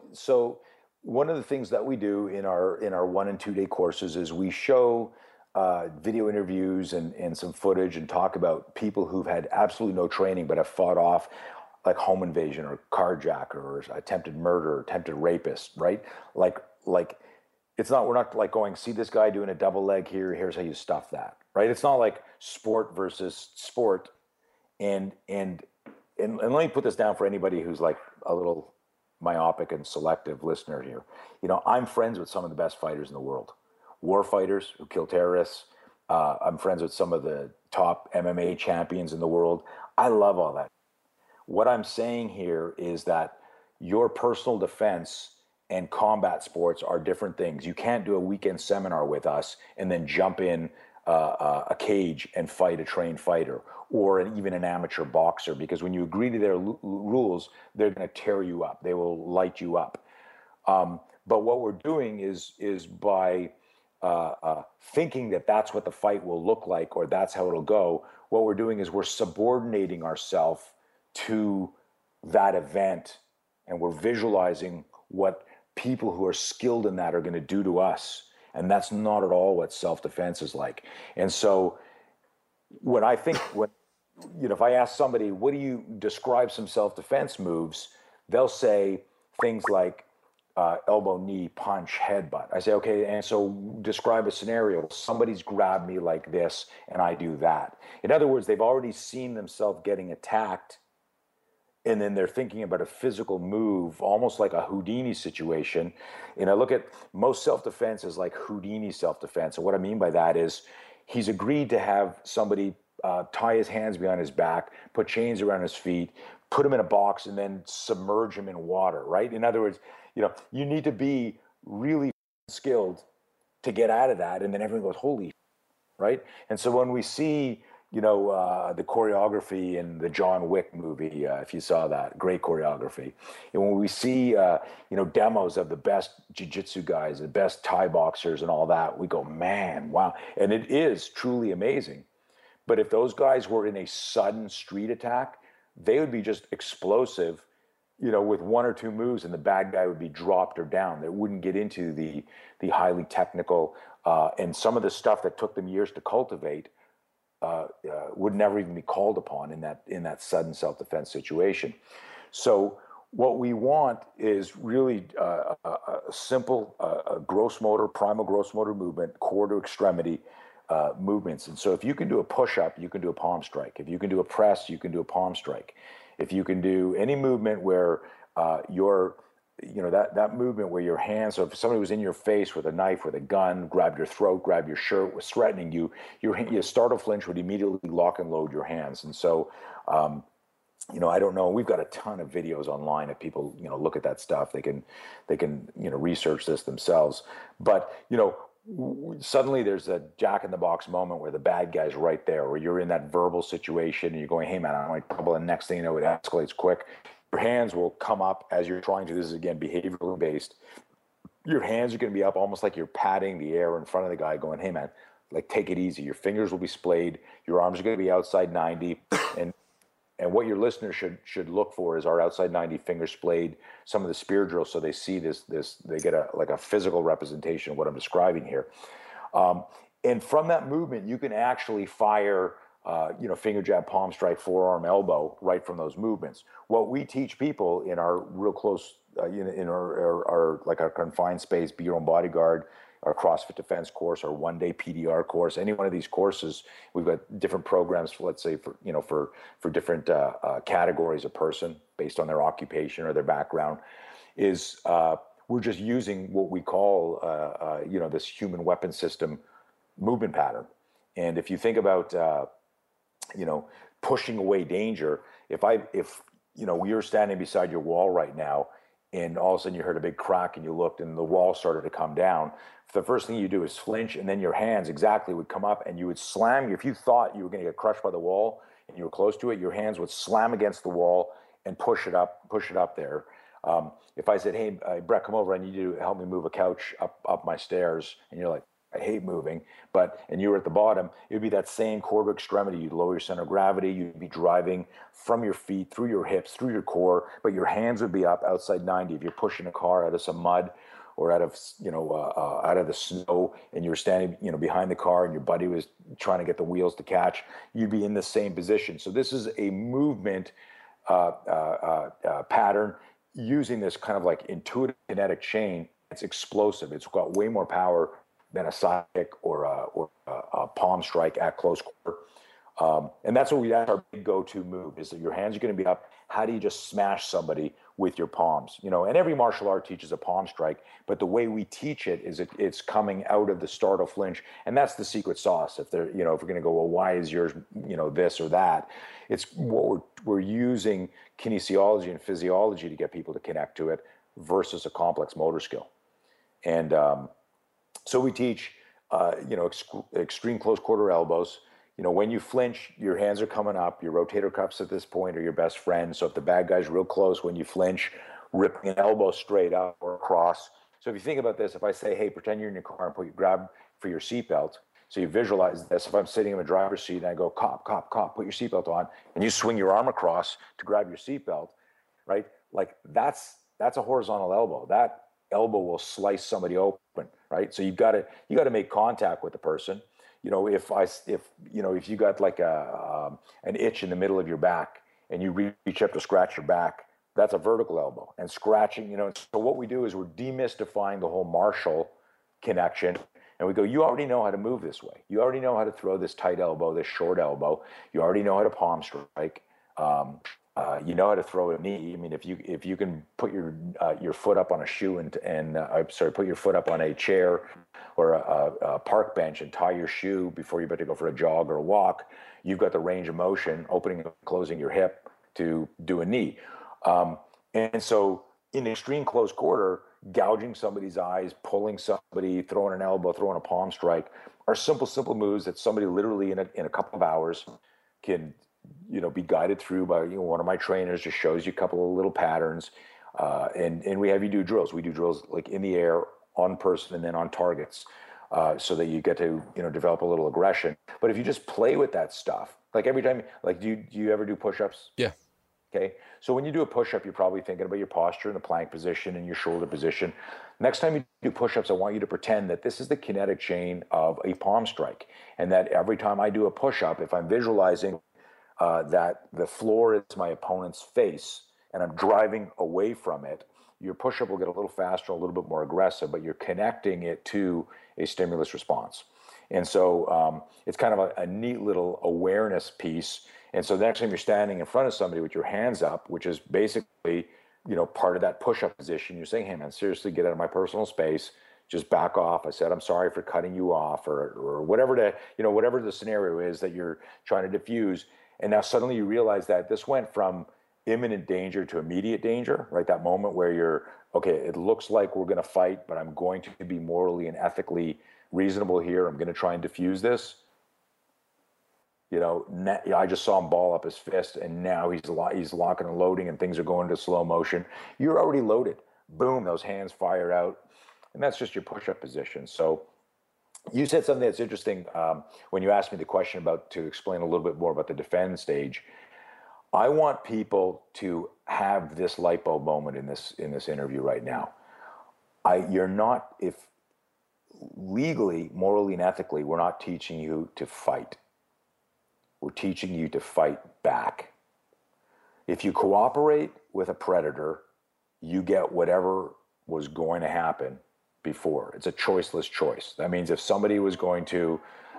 So one of the things that we do in our 1 and 2 day courses is we show video interviews and some footage and talk about people who've had absolutely no training but have fought off like home invasion or carjacker or attempted murder, attempted rapist, right? Like we're not like going, see this guy doing a double leg here, here's how you stuff that, right? It's not like sport versus sport. And let me put this down for anybody who's like a little myopic and selective listener here. I'm friends with some of the best fighters in the world. War fighters who kill terrorists. I'm friends with some of the top MMA champions in the world. I love all that. What I'm saying here is that your personal defense and combat sports are different things. You can't do a weekend seminar with us and then jump in a cage and fight a trained fighter or even an amateur boxer, because when you agree to their rules, they're going to tear you up. They will light you up. But what we're doing is by thinking that that's what the fight will look like or that's how it'll go. What we're doing is we're subordinating ourselves to that event, and we're visualizing what people who are skilled in that are going to do to us. And that's not at all what self-defense is like. And so when I think, if I ask somebody, what do you describe some self-defense moves? They'll say things like elbow, knee, punch, headbutt. I say, okay, and so describe a scenario. Somebody's grabbed me like this and I do that. In other words, they've already seen themselves getting attacked, and then they're thinking about a physical move, almost like a Houdini situation. And I look at most self-defense as like Houdini self-defense. And what I mean by that is he's agreed to have somebody tie his hands behind his back, put chains around his feet, put him in a box, and then submerge him in water, right? In other words, you need to be really skilled to get out of that. And then everyone goes, holy, right? And so when we see the choreography in the John Wick movie, if you saw that, great choreography. And when we see, demos of the best jiu-jitsu guys, the best Thai boxers and all that, we go, man, wow. And it is truly amazing. But if those guys were in a sudden street attack, they would be just explosive, with one or two moves, and the bad guy would be dropped or down. They wouldn't get into the highly technical, and some of the stuff that took them years to cultivate, would never even be called upon in that sudden self-defense situation. So what we want is really a simple gross motor, primal gross motor movement, core to extremity movements. And so if you can do a push-up, you can do a palm strike. If you can do a press, you can do a palm strike. If you can do any movement where that movement where your hands, so if somebody was in your face with a knife, with a gun, grabbed your throat, grabbed your shirt, was threatening you, your startle flinch would immediately lock and load your hands. And so, I don't know, we've got a ton of videos online. If people, look at that stuff, they can, research this themselves. But, suddenly there's a jack in the box moment where the bad guy's right there, or you're in that verbal situation and you're going, hey man, I'm in trouble. And next thing you know, it escalates quick. Your hands will come up as you're trying to, this is again, behaviorally based. Your hands are going to be up almost like you're patting the air in front of the guy going, hey man, like take it easy. Your fingers will be splayed. Your arms are going to be outside 90. And what your listeners should look for is our outside 90 fingers splayed, some of the spear drills. So they see this, they get a physical representation of what I'm describing here. And from that movement, you can actually fire, finger jab, palm strike, forearm, elbow, right from those movements. What we teach people in our real close, in our confined space, Be Your Own Bodyguard, our CrossFit Defense course, our one-day PDR course, any one of these courses, we've got different programs, let's say for different categories of person based on their occupation or their background, is we're just using what we call, this human weapon system movement pattern. And if you think about, pushing away danger, if you're standing beside your wall right now and all of a sudden you heard a big crack and you looked and the wall started to come down, the first thing you do is flinch, and then your hands exactly would come up and you would slam. If you thought you were going to get crushed by the wall and you were close to it, your hands would slam against the wall and push it up there. If I said, hey, Brett, come over, I need you to help me move a couch up my stairs, and you're like, I hate moving, and you were at the bottom, it would be that same core to extremity. You'd lower your center of gravity, you'd be driving from your feet, through your hips, through your core, but your hands would be up outside 90. If you're pushing a car out of some mud or out of the snow, and you're standing, behind the car and your buddy was trying to get the wheels to catch, you'd be in the same position. So this is a movement pattern using this kind of like intuitive kinetic chain. It's explosive. It's got way more power than a side kick or a palm strike at close quarter. And that's that's our big go-to move, is that your hands are going to be up. How do you just smash somebody with your palms? And every martial art teaches a palm strike, but the way we teach it is it's coming out of the startle flinch. And that's the secret sauce. If they're, if we're going to go, well, why is yours, this or that? It's what we're using kinesiology and physiology to get people to connect to it versus a complex motor skill. And, so we teach, extreme close quarter elbows. When you flinch, your hands are coming up. Your rotator cuffs at this point are your best friend. So if the bad guy's real close, when you flinch, ripping an elbow straight up or across So if you think about this, if I say, hey, pretend you're in your car and grab for your seatbelt. So you visualize this. If I'm sitting in the driver's seat and I go, cop, cop, cop, put your seatbelt on, and you swing your arm across to grab your seatbelt, right? Like that's a horizontal elbow. That elbow will slice somebody open, right? So you got to make contact with the person. You know, if you got like an itch in the middle of your back and you reach up to scratch your back, that's a vertical elbow. And scratching, you know, so what we do is we're demystifying the whole Marshall connection. And we go, you already know how to move this way. You already know how to throw this tight elbow, this short elbow. You already know how to palm strike. You know how to throw a knee. I mean, if you can put your foot up on a shoe put your foot up on a chair or a park bench and tie your shoe before you're about to go for a jog or a walk, you've got the range of motion, opening and closing your hip to do a knee. And so in extreme close quarter, gouging somebody's eyes, pulling somebody, throwing an elbow, throwing a palm strike are simple moves that somebody literally in a couple of hours can, you know, be guided through by, you know, one of my trainers. Just shows you a couple of little patterns. And we have you do drills. We do drills like in the air, on person, and then on targets, so that you get to, you know, develop a little aggression. But if you just play with that stuff, like every time, like do you ever do push-ups? Yeah. Okay. So when you do a push-up, you're probably thinking about your posture and the plank position and your shoulder position. Next time you do push-ups, I want you to pretend that this is the kinetic chain of a palm strike. And that every time I do a push-up, if I'm visualizing that the floor is my opponent's face and I'm driving away from it, your push-up will get a little faster, a little bit more aggressive, but you're connecting it to a stimulus response. And so it's kind of a neat little awareness piece. And so the next time you're standing in front of somebody with your hands up, which is basically, you know, part of that push-up position, you're saying, hey man, seriously, get out of my personal space, just back off. I said, I'm sorry for cutting you off, or whatever whatever the scenario is that you're trying to diffuse. And now suddenly you realize that this went from imminent danger to immediate danger, right? That moment where you're, okay, it looks like we're going to fight, but I'm going to be morally and ethically reasonable here. I'm going to try and diffuse this. You know, I just saw him ball up his fist, and now he's locking and loading, and things are going into slow motion. You're already loaded. Boom, those hands fire out, and that's just your push-up position. So you said something that's interesting when you asked me the question to explain a little bit more about the defend stage. I want people to have this light bulb moment in this interview right now. If legally, morally, and ethically, we're not teaching you to fight. We're teaching you to fight back. If you cooperate with a predator, you get whatever was going to happen before. It's a choiceless choice. That means if someone was going to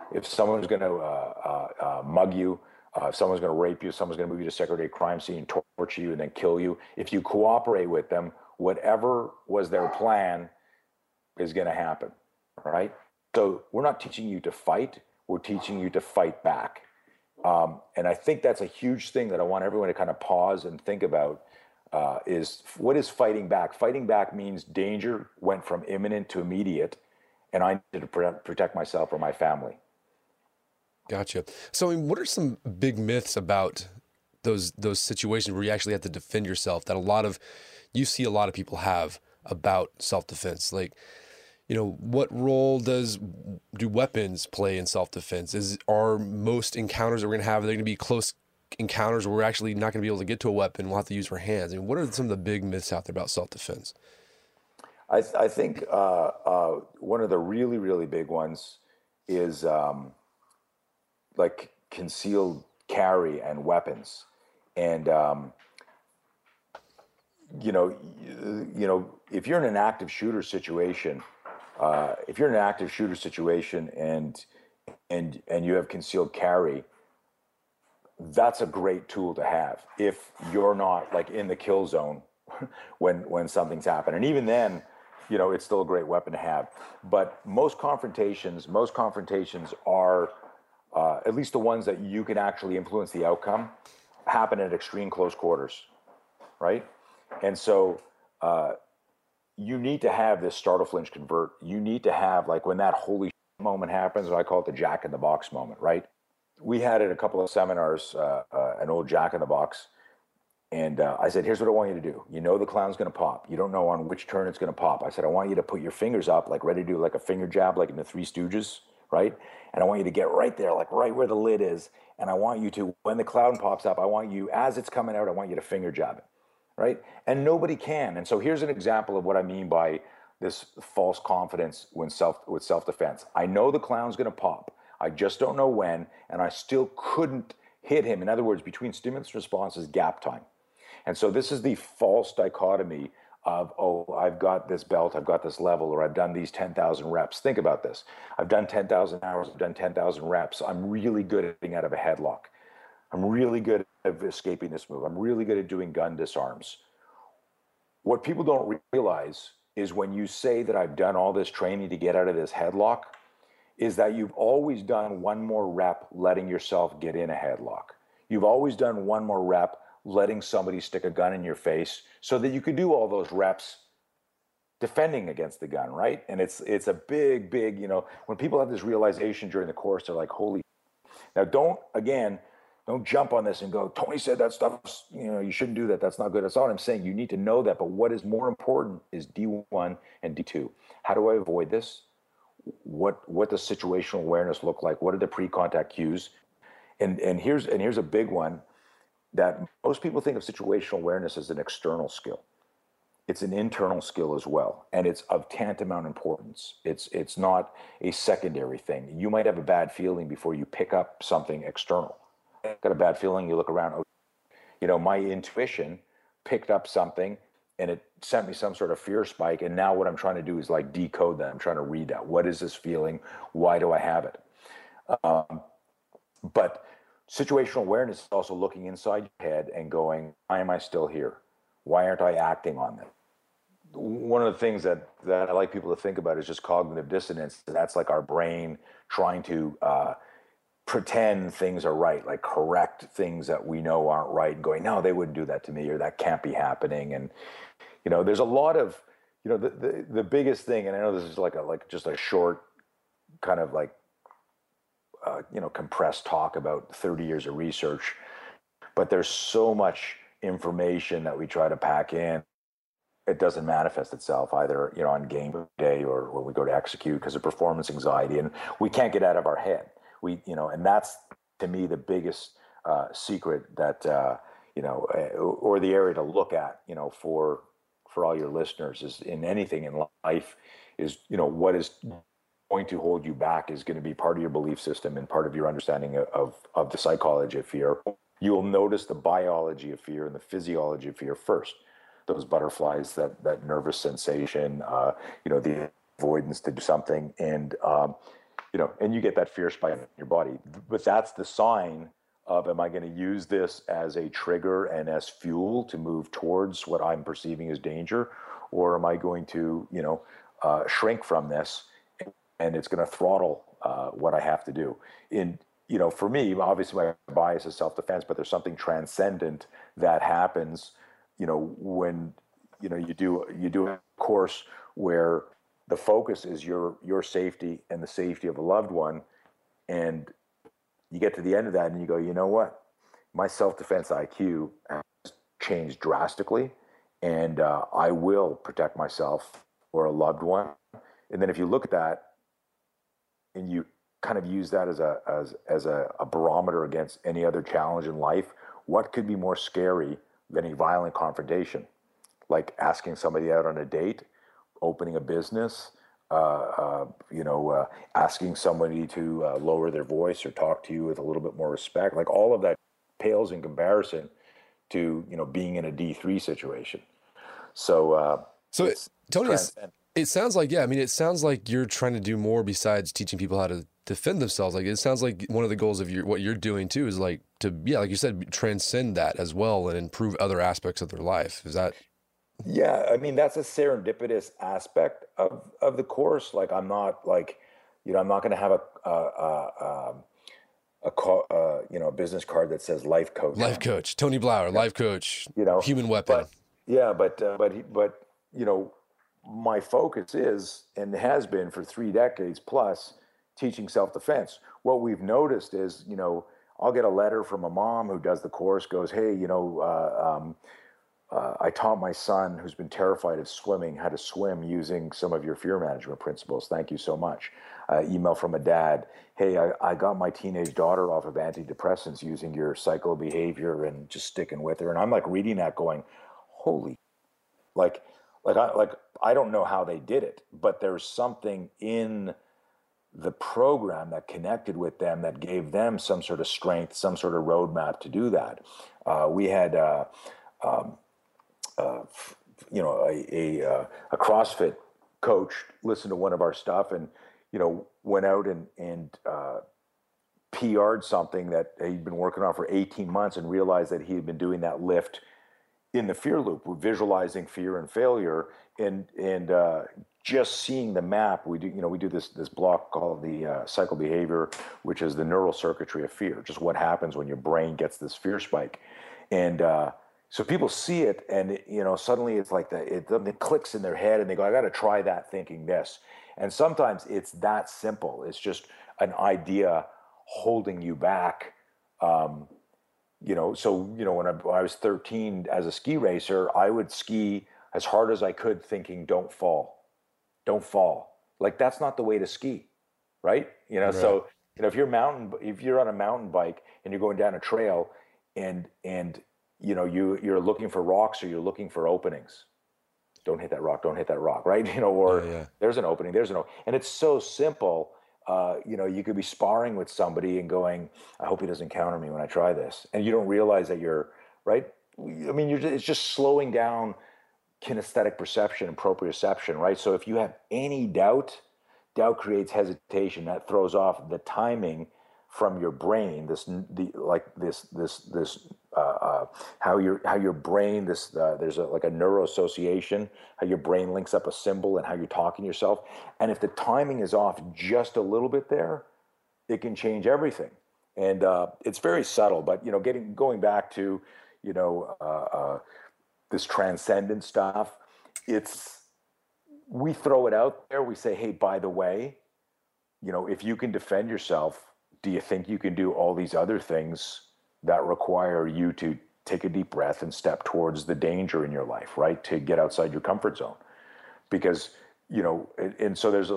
mug you, if someone's going to rape you, someone's going to move you to secondary crime scene, torture you, and then kill you, if you cooperate with them, whatever was their plan is going to happen, right? So we're not teaching you to fight. We're teaching you to fight back. And I think that's a huge thing that I want everyone to kind of pause and think about, is what is fighting back? Fighting back means danger went from imminent to immediate, and I need to protect myself or my family. Gotcha. So, I mean, what are some big myths about those situations where you actually have to defend yourself that you see a lot of people have about self-defense? Like, you know, what role do weapons play in self-defense? Are most encounters that we're going to have, are they going to be close encounters where we're actually not going to be able to get to a weapon? We'll have to use our hands. I mean, what are some of the big myths out there about self-defense? I think one of the really, really big ones is like concealed carry and weapons. And, you know, if you're in an active shooter situation, and you have concealed carry, that's a great tool to have if you're not like in the kill zone when something's happened. And even then, you know, it's still a great weapon to have. But most confrontations are, at least the ones that you can actually influence the outcome, happen at extreme close quarters, right? And so you need to have this startle flinch convert. You need to have, like, when that holy moment happens, I call it the Jack in the Box moment, right? We had at a couple of seminars an old Jack in the Box, And I said, here's what I want you to do. You know the clown's going to pop. You don't know on which turn it's going to pop. I said, I want you to put your fingers up, like ready to do like a finger jab, like in the Three Stooges, right? And I want you to get right there, like right where the lid is. And I want you to, when the clown pops up, I want you, as it's coming out, I want you to finger jab it, right? And nobody can. And so here's an example of what I mean by this false confidence with self-defense. I know the clown's going to pop. I just don't know when, and I still couldn't hit him. In other words, between stimulus response is gap time. And so this is the false dichotomy of, oh, I've got this belt, I've got this level, or I've done these 10,000 reps. Think about this. I've done 10,000 hours, I've done 10,000 reps. I'm really good at getting out of a headlock. I'm really good at escaping this move. I'm really good at doing gun disarms. What people don't realize is when you say that I've done all this training to get out of this headlock, is that you've always done one more rep letting yourself get in a headlock. You've always done one more rep letting somebody stick a gun in your face so that you could do all those reps defending against the gun, right? And it's a big, when people have this realization during the course, they're like, holy. Now, don't jump on this and go, Tony said that stuff, you shouldn't do that. That's not good. That's all I'm saying. You need to know that. But what is more important is D1 and D2. How do I avoid this? What does situational awareness look like? What are the pre-contact cues? And here's a big one that most people think of situational awareness as an external skill. It's an internal skill as well, and it's of tantamount importance. It's not a secondary thing. You might have a bad feeling before you pick up something external. Got a bad feeling, you look around, my intuition picked up something and it sent me some sort of fear spike, and now what I'm trying to do is like decode that. I'm trying to read that. What is this feeling? Why do I have it? But situational awareness is also looking inside your head and going, why am I still here? Why aren't I acting on this? One of the things that I like people to think about is just cognitive dissonance. That's like our brain trying to pretend things are right, like correct things that we know aren't right, and going, no, they wouldn't do that to me, or that can't be happening. And, there's a lot of, the biggest thing, and I know this is like just a short kind of like, compressed talk about 30 years of research, but there's so much information that we try to pack in. It doesn't manifest itself either, on game day or when we go to execute because of performance anxiety, and we can't get out of our head. And that's to me the biggest secret that, or the area to look at, for all your listeners is in anything in life is, what is going to hold you back is going to be part of your belief system and part of your understanding of the psychology of fear. You'll notice the biology of fear and the physiology of fear first. Those butterflies, that nervous sensation, the avoidance to do something, and and you get that fear spike in your body. But that's the sign of, am I going to use this as a trigger and as fuel to move towards what I'm perceiving as danger, or am I going to, shrink from this, and it's going to throttle what I have to do? For me, obviously my bias is self-defense, but there's something transcendent that happens, when, you do a course where the focus is your safety and the safety of a loved one. And you get to the end of that and you go, you know what? My self-defense IQ has changed drastically, and I will protect myself or a loved one. And then if you look at that and you kind of use that as a barometer against any other challenge in life, what could be more scary than a violent confrontation? Like asking somebody out on a date, opening a business, asking somebody to lower their voice or talk to you with a little bit more respect. Like all of that pales in comparison to, being in a D3 situation. So Tony, it sounds like, it sounds like you're trying to do more besides teaching people how to defend themselves. Like, it sounds like one of the goals of what you're doing too is like like you said, transcend that as well and improve other aspects of their life. Is that? Yeah, that's a serendipitous aspect of the course. Like, I'm not like, I'm not going to have a business card that says life coach, Tony Blauer, life coach, human weapon. But my focus is, and has been for 3 decades plus, teaching self-defense. What we've noticed is, I'll get a letter from a mom who does the course, goes, hey, I taught my son who's been terrified of swimming how to swim using some of your fear management principles. Thank you so much. Email from a dad. Hey, I got my teenage daughter off of antidepressants using your psychobehavior and just sticking with her. And I'm like reading that going, holy, like I don't know how they did it, but there's something in the program that connected with them that gave them some sort of strength, some sort of roadmap to do that. We had, a CrossFit coach listened to one of our stuff and, went out and PR'd something that he'd been working on for 18 months and realized that he had been doing that lift in the fear loop, visualizing fear and failure, and just seeing the map. We do this block called the psychobehavior, which is the neural circuitry of fear, just what happens when your brain gets this fear spike. And so people see it, and suddenly it's like it clicks in their head, and they go, "I got to try that," thinking this. And sometimes it's that simple. It's just an idea holding you back. So when I was 13 as a ski racer, I would ski as hard as I could, thinking, "Don't fall, don't fall." Like that's not the way to ski, right? Right. So if you're on a mountain bike and you're going down a trail, and you're looking for rocks or you're looking for openings. Don't hit that rock, right? There's an opening, and it's so simple. You could be sparring with somebody and going, I hope he doesn't counter me when I try this. And you don't realize that you're, right? I mean, it's just slowing down kinesthetic perception and proprioception, right? So if you have any doubt creates hesitation. That throws off the timing from your brain, how your brain, there's a neuroassociation, how your brain links up a symbol and how you're talking to yourself. And if the timing is off just a little bit there, it can change everything. And it's very subtle, but going back to this transcendent stuff, we throw it out there. We say, hey, by the way, if you can defend yourself, do you think you can do all these other things that require you to take a deep breath and step towards the danger in your life, right? To get outside your comfort zone. Because, and so there's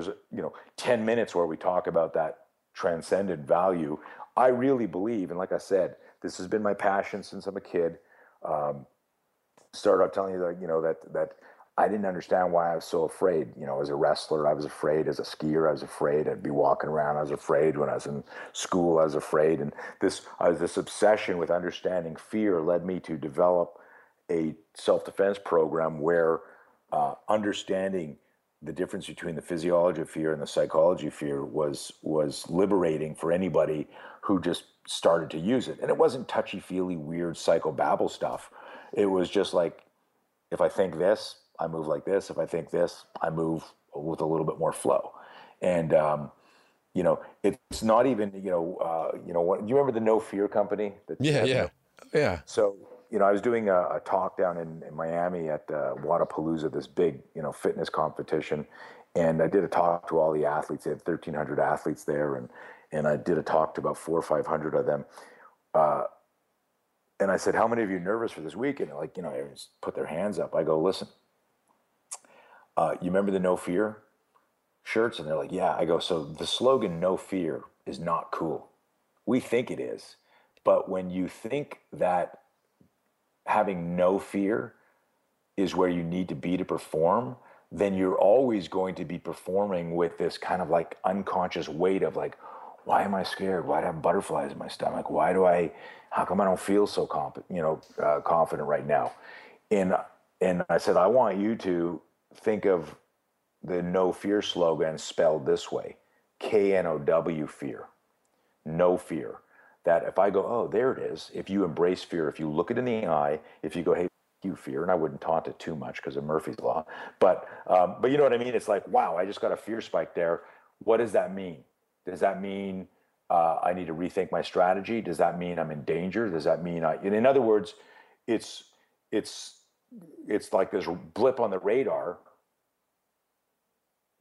10 minutes where we talk about that transcendent value. I really believe, and like I said, this has been my passion since I'm a kid. Started out telling you that I didn't understand why I was so afraid. As a wrestler, I was afraid. As a skier, I was afraid. I'd be walking around. I was afraid. When I was in school, I was afraid. And this obsession with understanding fear led me to develop a self-defense program where understanding the difference between the physiology of fear and the psychology of fear was liberating for anybody who just started to use it. And it wasn't touchy-feely, weird psychobabble stuff. It was just like, if I think this, I move like this. If I think this, I move with a little bit more flow. And, it's not even, do you remember the No Fear company? Yeah. So, I was doing a talk down in Miami at Wodapalooza, this big, fitness competition. And I did a talk to all the athletes. They had 1,300 athletes there. And I did a talk to about 400 or 500 of them. And I said, how many of you are nervous for this week? And everyone put their hands up. I go, listen, you remember the No Fear shirts? And they're like, yeah. I go, so the slogan No Fear is not cool. We think it is. But when you think that having no fear is where you need to be to perform, then you're always going to be performing with this kind of like unconscious weight of like, why am I scared? Why do I have butterflies in my stomach? How come I don't feel so confident right now? And I said, I want you to think of the No Fear slogan spelled this way, KNOW fear, no fear. That if I go, oh, there it is. If you embrace fear, if you look it in the eye, if you go, hey, you fear, and I wouldn't taunt it too much because of Murphy's Law, but you know what I mean? It's like, wow, I just got a fear spike there. What does that mean? Does that mean I need to rethink my strategy? Does that mean I'm in danger? Does that mean in other words, it's like this blip on the radar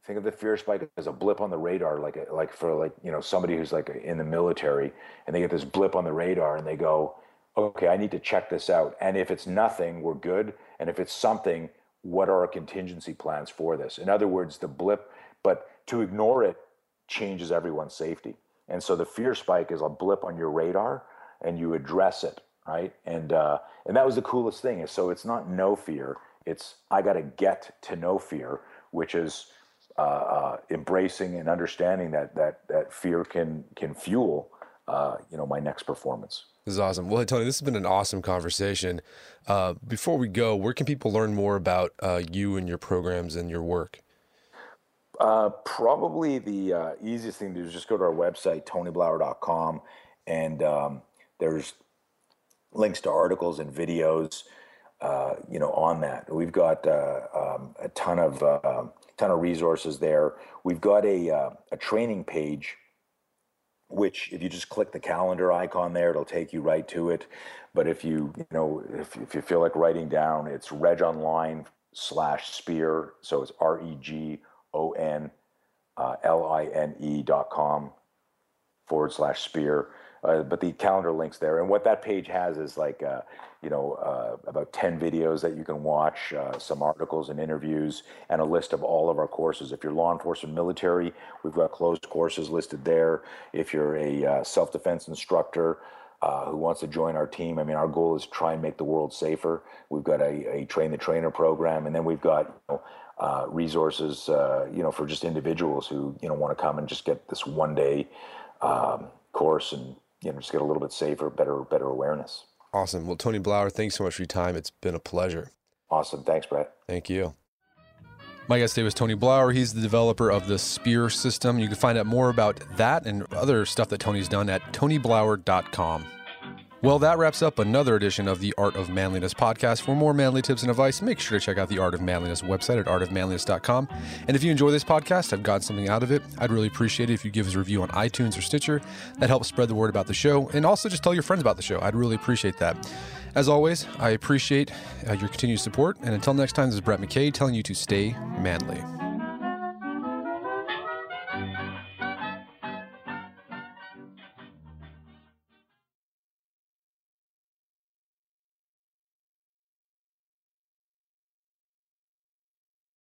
think of the fear spike as a blip on the radar, like for somebody who's like in the military, and they get this blip on the radar and they go, okay, I need to check this out. And if it's nothing, we're good. And if it's something, what are our contingency plans for this? In other words, the blip, but to ignore it changes everyone's safety. And so the fear spike is a blip on your radar, and you address it, right? And that was the coolest thing. So it's not no fear. It's I got to get to no fear, which is embracing and understanding that fear can fuel my next performance. This is awesome. Well, Tony, this has been an awesome conversation. Before we go, where can people learn more about you and your programs and your work? Probably the easiest thing to do is just go to our website, TonyBlauer.com, and there's links to articles and videos, on that. We've got a ton of resources there. We've got a training page, which if you just click the calendar icon there, it'll take you right to it. But if you feel like writing down, it's regonline/spear. So it's regonline.com/spear. But the calendar link's there. And what that page has is like, about 10 videos that you can watch, some articles and interviews, and a list of all of our courses. If you're law enforcement military, we've got closed courses listed there. If you're a self-defense instructor who wants to join our team, I mean, our goal is to try and make the world safer. We've got a train the trainer program, and then we've got, resources, for just individuals who, want to come and just get this one-day course and, just get a little bit safer, better awareness. Awesome. Well, Tony Blauer, thanks so much for your time. It's been a pleasure. Awesome. Thanks, Brett. Thank you. My guest today was Tony Blauer. He's the developer of the Spear system. You can find out more about that and other stuff that Tony's done at TonyBlauer.com. Well, that wraps up another edition of the Art of Manliness podcast. For more manly tips and advice, make sure to check out the Art of Manliness website at artofmanliness.com. And if you enjoy this podcast, I've gotten something out of it, I'd really appreciate it if you give us a review on iTunes or Stitcher. That helps spread the word about the show. And also just tell your friends about the show. I'd really appreciate that. As always, I appreciate your continued support. And until next time, this is Brett McKay telling you to stay manly.